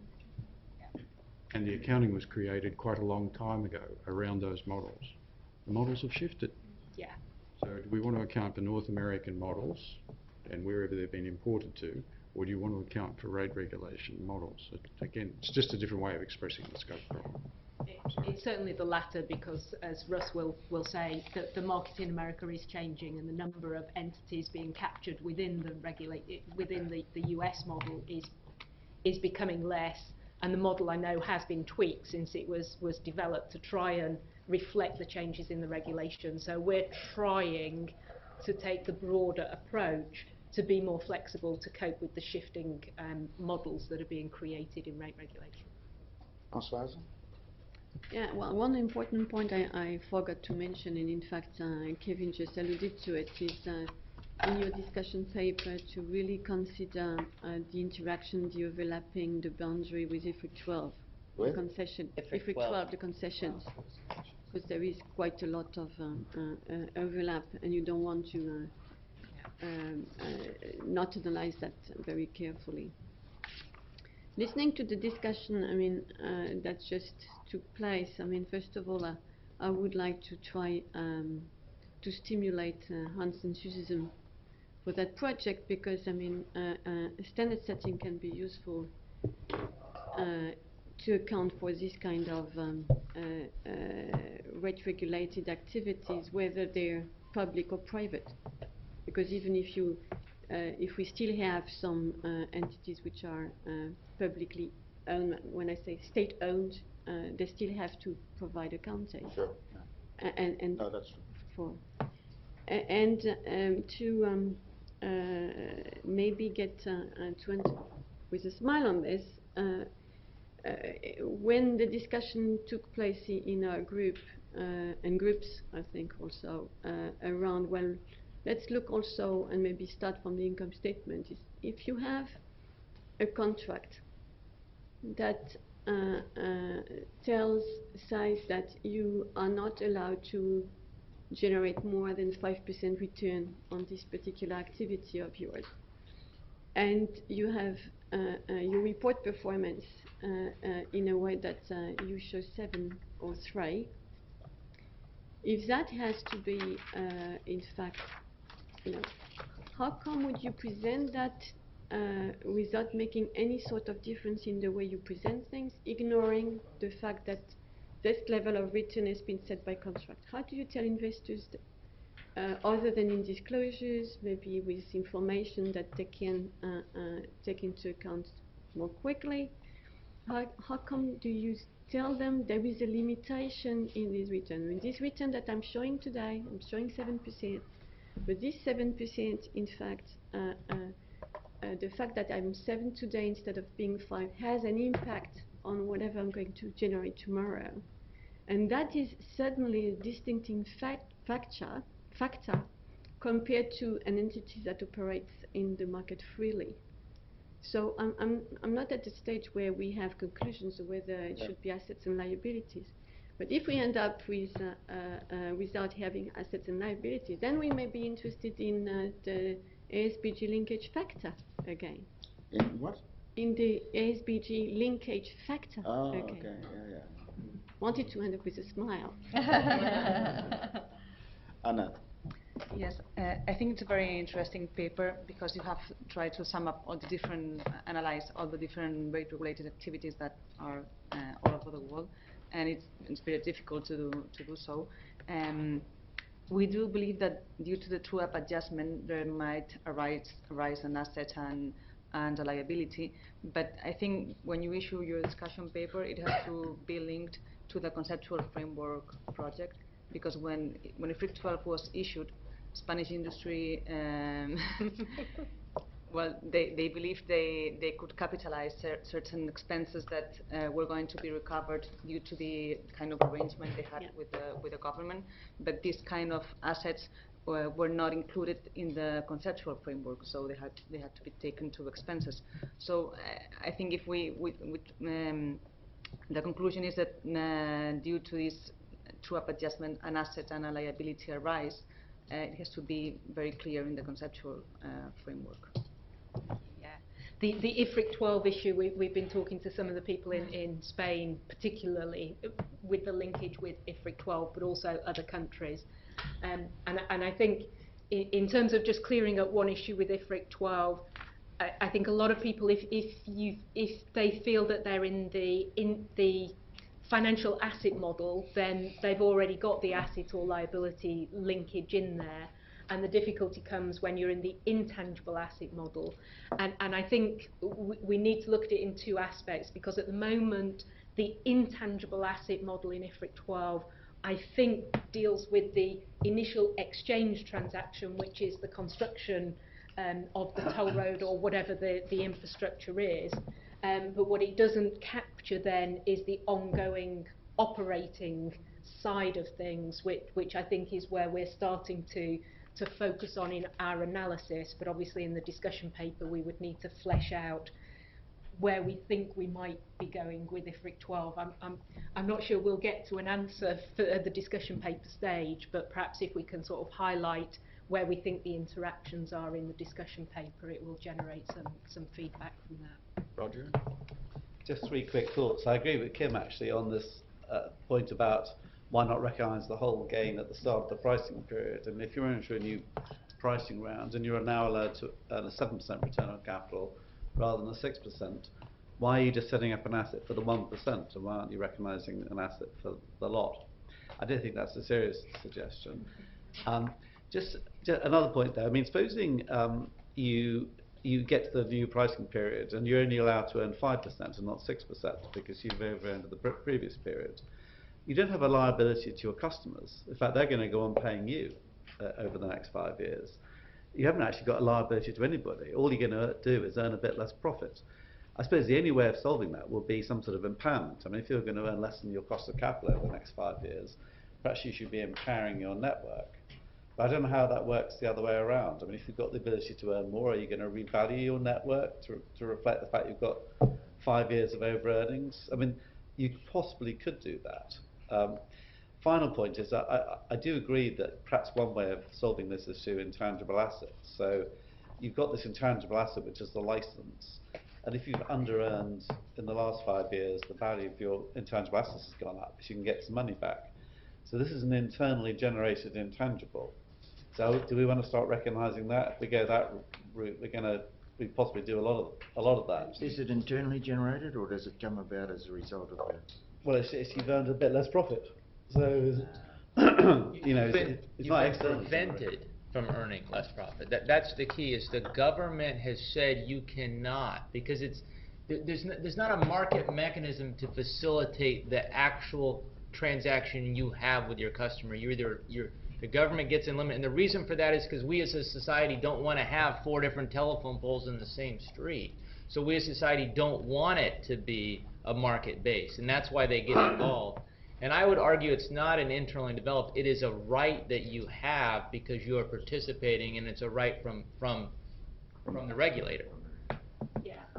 And the accounting was created quite a long time ago around those models. The models have shifted. Yeah. So do we want to account for North American models and wherever they've been imported to, or do you want to account for rate regulation models? It, again, it's just a different way of expressing the scope problem. It, it's certainly the latter, because as Russ will, will say, the, the market in America is changing, and the number of entities being captured within the regulate within the, the U S model is is becoming less. And the model, I know, has been tweaked since it was, was developed to try and reflect the changes in the regulation. So we're trying to take the broader approach to be more flexible to cope with the shifting um, models that are being created in rate regulation. Françoise? Yeah, well, one important point I, I forgot to mention, and in fact uh, Kevin just alluded to it, is uh, in your discussion paper to really consider uh, the interaction, the overlapping, the boundary with I F R I C twelve, the With? concession, I F R I C I F R I C twelve. twelve, the concessions, because there is quite a lot of uh, uh, uh, overlap, and you don't want to uh, um, uh, not analyze that very carefully. Listening to the discussion, I mean, uh, that just took place, I mean, first of all, uh, I would like to try um, to stimulate uh, Hans enthusiasm for that project, because, I mean, uh, uh, standard setting can be useful uh, to account for this kind of um, uh, uh, rate-regulated activities, whether they're public or private. Because even if you, uh, if we still have some uh, entities which are uh, publicly owned, when I say state-owned, uh, they still have to provide accounting. Sure. Yeah. A- And, and No, that's true. for a- and um, to um, uh, maybe get uh, uh, to end with a smile on this. Uh, uh, when the discussion took place in, in our group uh, and groups, I think also uh, around, well, let's look also and maybe start from the income statement. Is if you have a contract that uh, uh, tells says that you are not allowed to generate more than five percent return on this particular activity of yours, and you have uh, uh, you report performance uh, uh, in a way that uh, you show seven or three. If that has to be, uh, in fact, you know, how come would you present that uh, without making any sort of difference in the way you present things, ignoring the fact that this level of return has been set by contract? How do you tell investors that, uh, other than in disclosures, maybe with information that they can uh, uh, take into account more quickly? How, how come do you tell them there is a limitation in this return? I mean, this return that I'm showing today, I'm showing seven percent, but this seven percent, in fact, uh, uh, uh, the fact that I'm seven today instead of being five has an impact on whatever I'm going to generate tomorrow. And that is certainly a distinctive fact, factor, factor compared to an entity that operates in the market freely. So I'm, I'm, I'm not at the stage where we have conclusions of whether it should be assets and liabilities. But if we end up with, uh, uh, uh, without having assets and liabilities, then we may be interested in uh, the A S B G linkage factor again. In what? In the A S B G linkage factor Oh, again. okay, yeah, yeah. Wanted to end up with a smile. Anna? Yes, uh, I think it's a very interesting paper because you have tried to sum up all the different, uh, analyze all the different rate-regulated activities that are uh, all over the world, and it's, it's very difficult to do, to do so. Um, we do believe that due to the true-up adjustment, there might arise, arise an asset and, and a liability, but I think when you issue your discussion paper, it has to be linked to the conceptual framework project, because when, when IFRIC twelve was issued, Spanish industry, um, well, they, they believed they, they could capitalize cer certain expenses that uh, were going to be recovered due to the kind of arrangement they had yeah. with, the, with the government, but these kind of assets uh, were not included in the conceptual framework, so they had, they had to be taken to expenses. So uh, I think if we, we, we um, the conclusion is that uh, due to this true-up adjustment, an asset and a liability arise, uh, it has to be very clear in the conceptual uh, framework. Yeah, the, the IFRIC twelve issue, we, we've been talking to some of the people in, in Spain, particularly with the linkage with IFRIC twelve, but also other countries. Um, and, and I think in, in terms of just clearing up one issue with IFRIC twelve, I, I think a lot of people, if, if, you, if they feel that they're in the, in the financial asset model, then they've already got the asset or liability linkage in there, and the difficulty comes when you're in the intangible asset model. And, and I think w we need to look at it in two aspects, because at the moment the intangible asset model in IFRIC twelve, I think, deals with the initial exchange transaction, which is the construction um, of the toll road or whatever the, the infrastructure is. Um, but what it doesn't capture then is the ongoing operating side of things, which, which I think is where we're starting to, to focus on in our analysis. But obviously in the discussion paper we would need to flesh out where we think we might be going with IFRIC twelve. I'm, I'm, I'm not sure we'll get to an answer for the discussion paper stage, but perhaps if we can sort of highlight where we think the interactions are in the discussion paper, it will generate some, some feedback from that. Roger? Just three quick thoughts. I agree with Kim actually on this uh, point about why not recognise the whole gain at the start of the pricing period. And if you're into a new pricing round and you're now allowed to earn a seven percent return on capital rather than a six percent, why are you just setting up an asset for the one percent and why aren't you recognising an asset for the lot? I don't think that's a serious suggestion. Um, just, just another point there, I mean, supposing um, you you get to the new pricing period and you're only allowed to earn five percent and not six percent because you've over-earned the pre previous period, you don't have a liability to your customers. In fact, they're going to go on paying you uh, over the next five years. You haven't actually got a liability to anybody. All you're going to do is earn a bit less profit. I suppose the only way of solving that will be some sort of impairment. I mean, if you're going to earn less than your cost of capital over the next five years, perhaps you should be impairing your network. But I don't know how that works the other way around. I mean, if you've got the ability to earn more, are you going to revalue your network to, to reflect the fact you've got five years of over-earnings? I mean, you possibly could do that. Um, final point is that I, I do agree that perhaps one way of solving this is through intangible assets. So you've got this intangible asset, which is the license. And if you've under-earned in the last five years, the value of your intangible assets has gone up, so you can get some money back. So this is an internally generated intangible. So do we want to start recognising that? If we go that route, we're going to we possibly do a lot of a lot of that. Is it internally generated, or does it come about as a result of that? Well, it's, it's you've earned a bit less profit. So you know, it's, it's You've not been externally prevented generated. from earning less profit. That that's the key. Is the government has said you cannot, because it's there, there's no, there's not a market mechanism to facilitate the actual transaction you have with your customer. You're either you're the government gets in limit, and the reason for that is because we as a society don't want to have four different telephone poles in the same street. So we as a society don't want it to be a market base, and that's why they get involved. And I would argue it's not an internally developed, it is a right that you have because you are participating, and it's a right from from from the regulator. Yeah,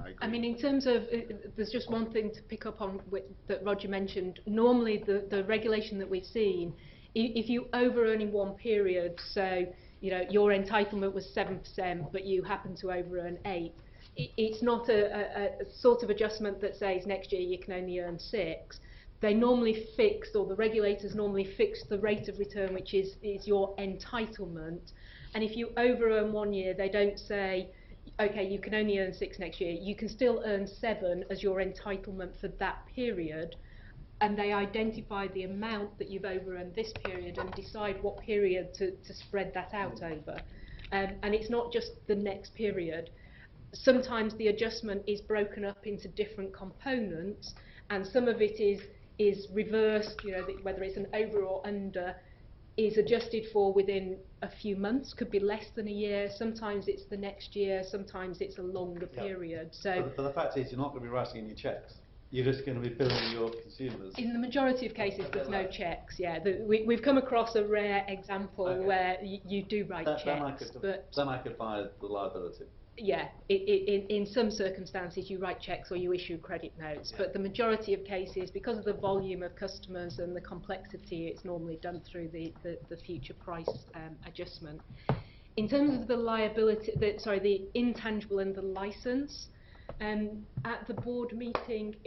I agree. I mean, in terms of, uh, there's just one thing to pick up on with, that Roger mentioned. Normally, the, the regulation that we've seen, i- if you over-earn in one period, so, you know, your entitlement was seven percent, but you happen to over-earn eight, i- it's not a, a, a sort of adjustment that says next year you can only earn six. They normally fixed, or the regulators normally fix the rate of return, which is, is your entitlement. And if you over-earn one year, they don't say, okay, you can only earn six next year. You can still earn seven as your entitlement for that period, and they identify the amount that you've over-earned this period and decide what period to, to spread that out over. Um, and it's not just the next period. Sometimes the adjustment is broken up into different components, and some of it is is reversed, you know, whether it's an over or under, is adjusted for within a few months, could be less than a year, sometimes it's the next year, sometimes it's a longer Yeah. period. So But, but the fact is, you're not going to be writing any checks. You're just going to be billing your consumers. in the majority of cases there's no checks, yeah. The, we, we've come across a rare example Okay. where y you do write Then- checks, then I could, but then I could buy the liability. yeah, i i in, in some circumstances you write checks or you issue credit notes, Yeah. but the majority of cases, because of the volume of customers and the complexity, it's normally done through the, the, the future price um, adjustment. In terms of the liability, the, sorry, the intangible and the license, um, at the board meeting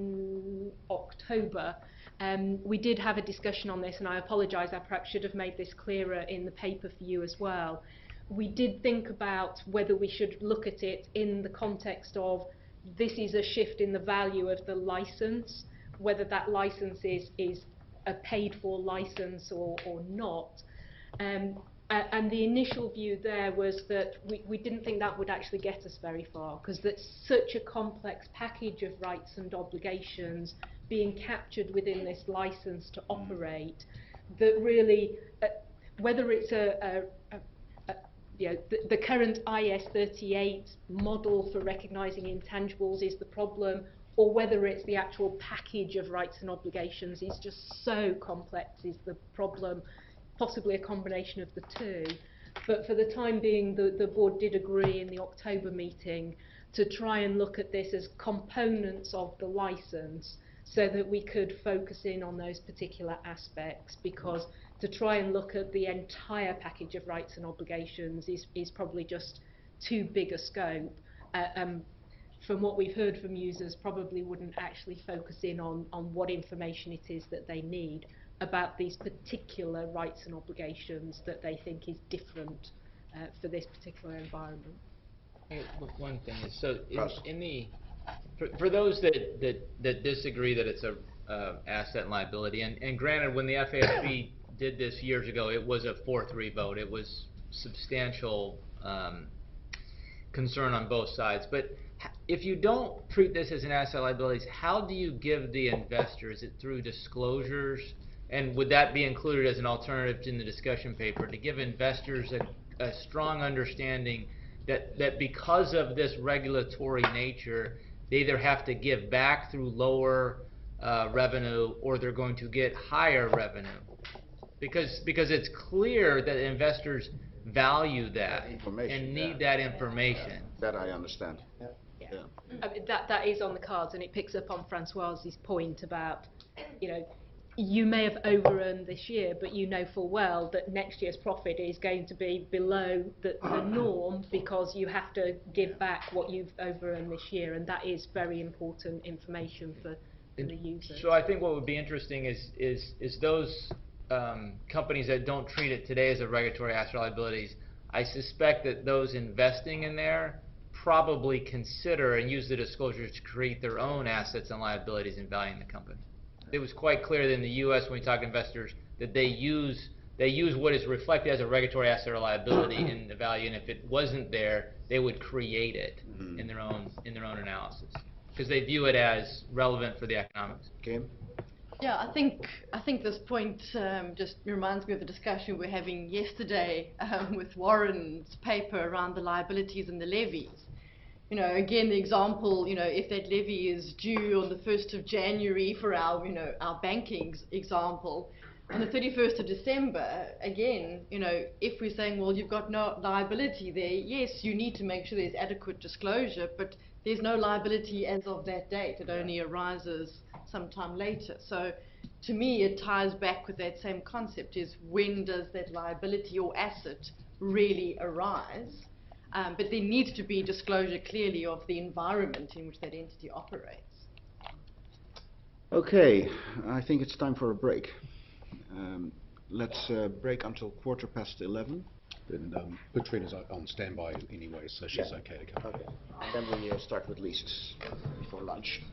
in October, um, we did have a discussion on this, and I apologise, I perhaps should have made this clearer in the paper for you as well. We did think about whether we should look at it in the context of this is a shift in the value of the licence, whether that licence is, is a paid for licence or, or not. Um, a- and the initial view there was that we, we didn't think that would actually get us very far, because that's such a complex package of rights and obligations being captured within this licence to operate, that really, uh, whether it's a, a, a You know, the, the current I S thirty-eight model for recognising intangibles is the problem, or whether it's the actual package of rights and obligations is just so complex is the problem, possibly a combination of the two. But for the time being, the, the board did agree in the October meeting to try and look at this as components of the licence, so that we could focus in on those particular aspects, because to try and look at the entire package of rights and obligations is, is probably just too big a scope. Uh, um, from what we've heard from users, probably wouldn't actually focus in on, on what information it is that they need about these particular rights and obligations that they think is different uh, for this particular environment. Hey, w- One thing is, so in, in the, for, for those that, that, that disagree that it's a uh, asset and liability, and, and granted, when the F A S B did this years ago, it was a four three vote. It was substantial um, concern on both sides. But h- if you don't treat this as an asset liabilities, how do you give the investor? Is it through disclosures? And would that be included as an alternative in the discussion paper to give investors a, a strong understanding that, that because of this regulatory nature, they either have to give back through lower uh, revenue or they're going to get higher revenue? Because, because it's clear that investors value that Information, and need yeah. that information. That I understand. Yeah. Yeah. I mean, that, that is on the cards, and it picks up on Francois's point about, you know, you may have over-earned this year, but you know full well that next year's profit is going to be below the, the norm, because you have to give back what you've over-earned this year, and that is very important information for, for the user. So I think what would be interesting is, is, is those um, companies that don't treat it today as a regulatory asset liabilities, I suspect that those investing in there probably consider and use the disclosures to create their own assets and liabilities in valuing the company. It was quite clear that in the U S when we talk to investors that they use they use what is reflected as a regulatory asset or liability in the value, and if it wasn't there, they would create it Mhm. in their own in their own analysis, because they view it as relevant for the economics. Kim? Yeah, I think I think this point um, just reminds me of the discussion we were having yesterday um, with Warren's paper around the liabilities and the levies. You know, again, the example, you know, if that levy is due on the first of January for our, you know, our banking ex example, on the thirty-first of December, again, you know, if we're saying, well, you've got no liability there, yes, you need to make sure there's adequate disclosure, but there's no liability as of that date. It only arises sometime later. So to me, it ties back with that same concept, is when does that liability or asset really arise? Um, but there needs to be disclosure clearly of the environment in which that entity operates. Okay, I think it's time for a break. Um, let's uh, break until quarter past eleven. And um, Katrina's on- on standby anyway, so she's Yeah. okay to go. Okay, and then we uh, start with Lisa's before lunch.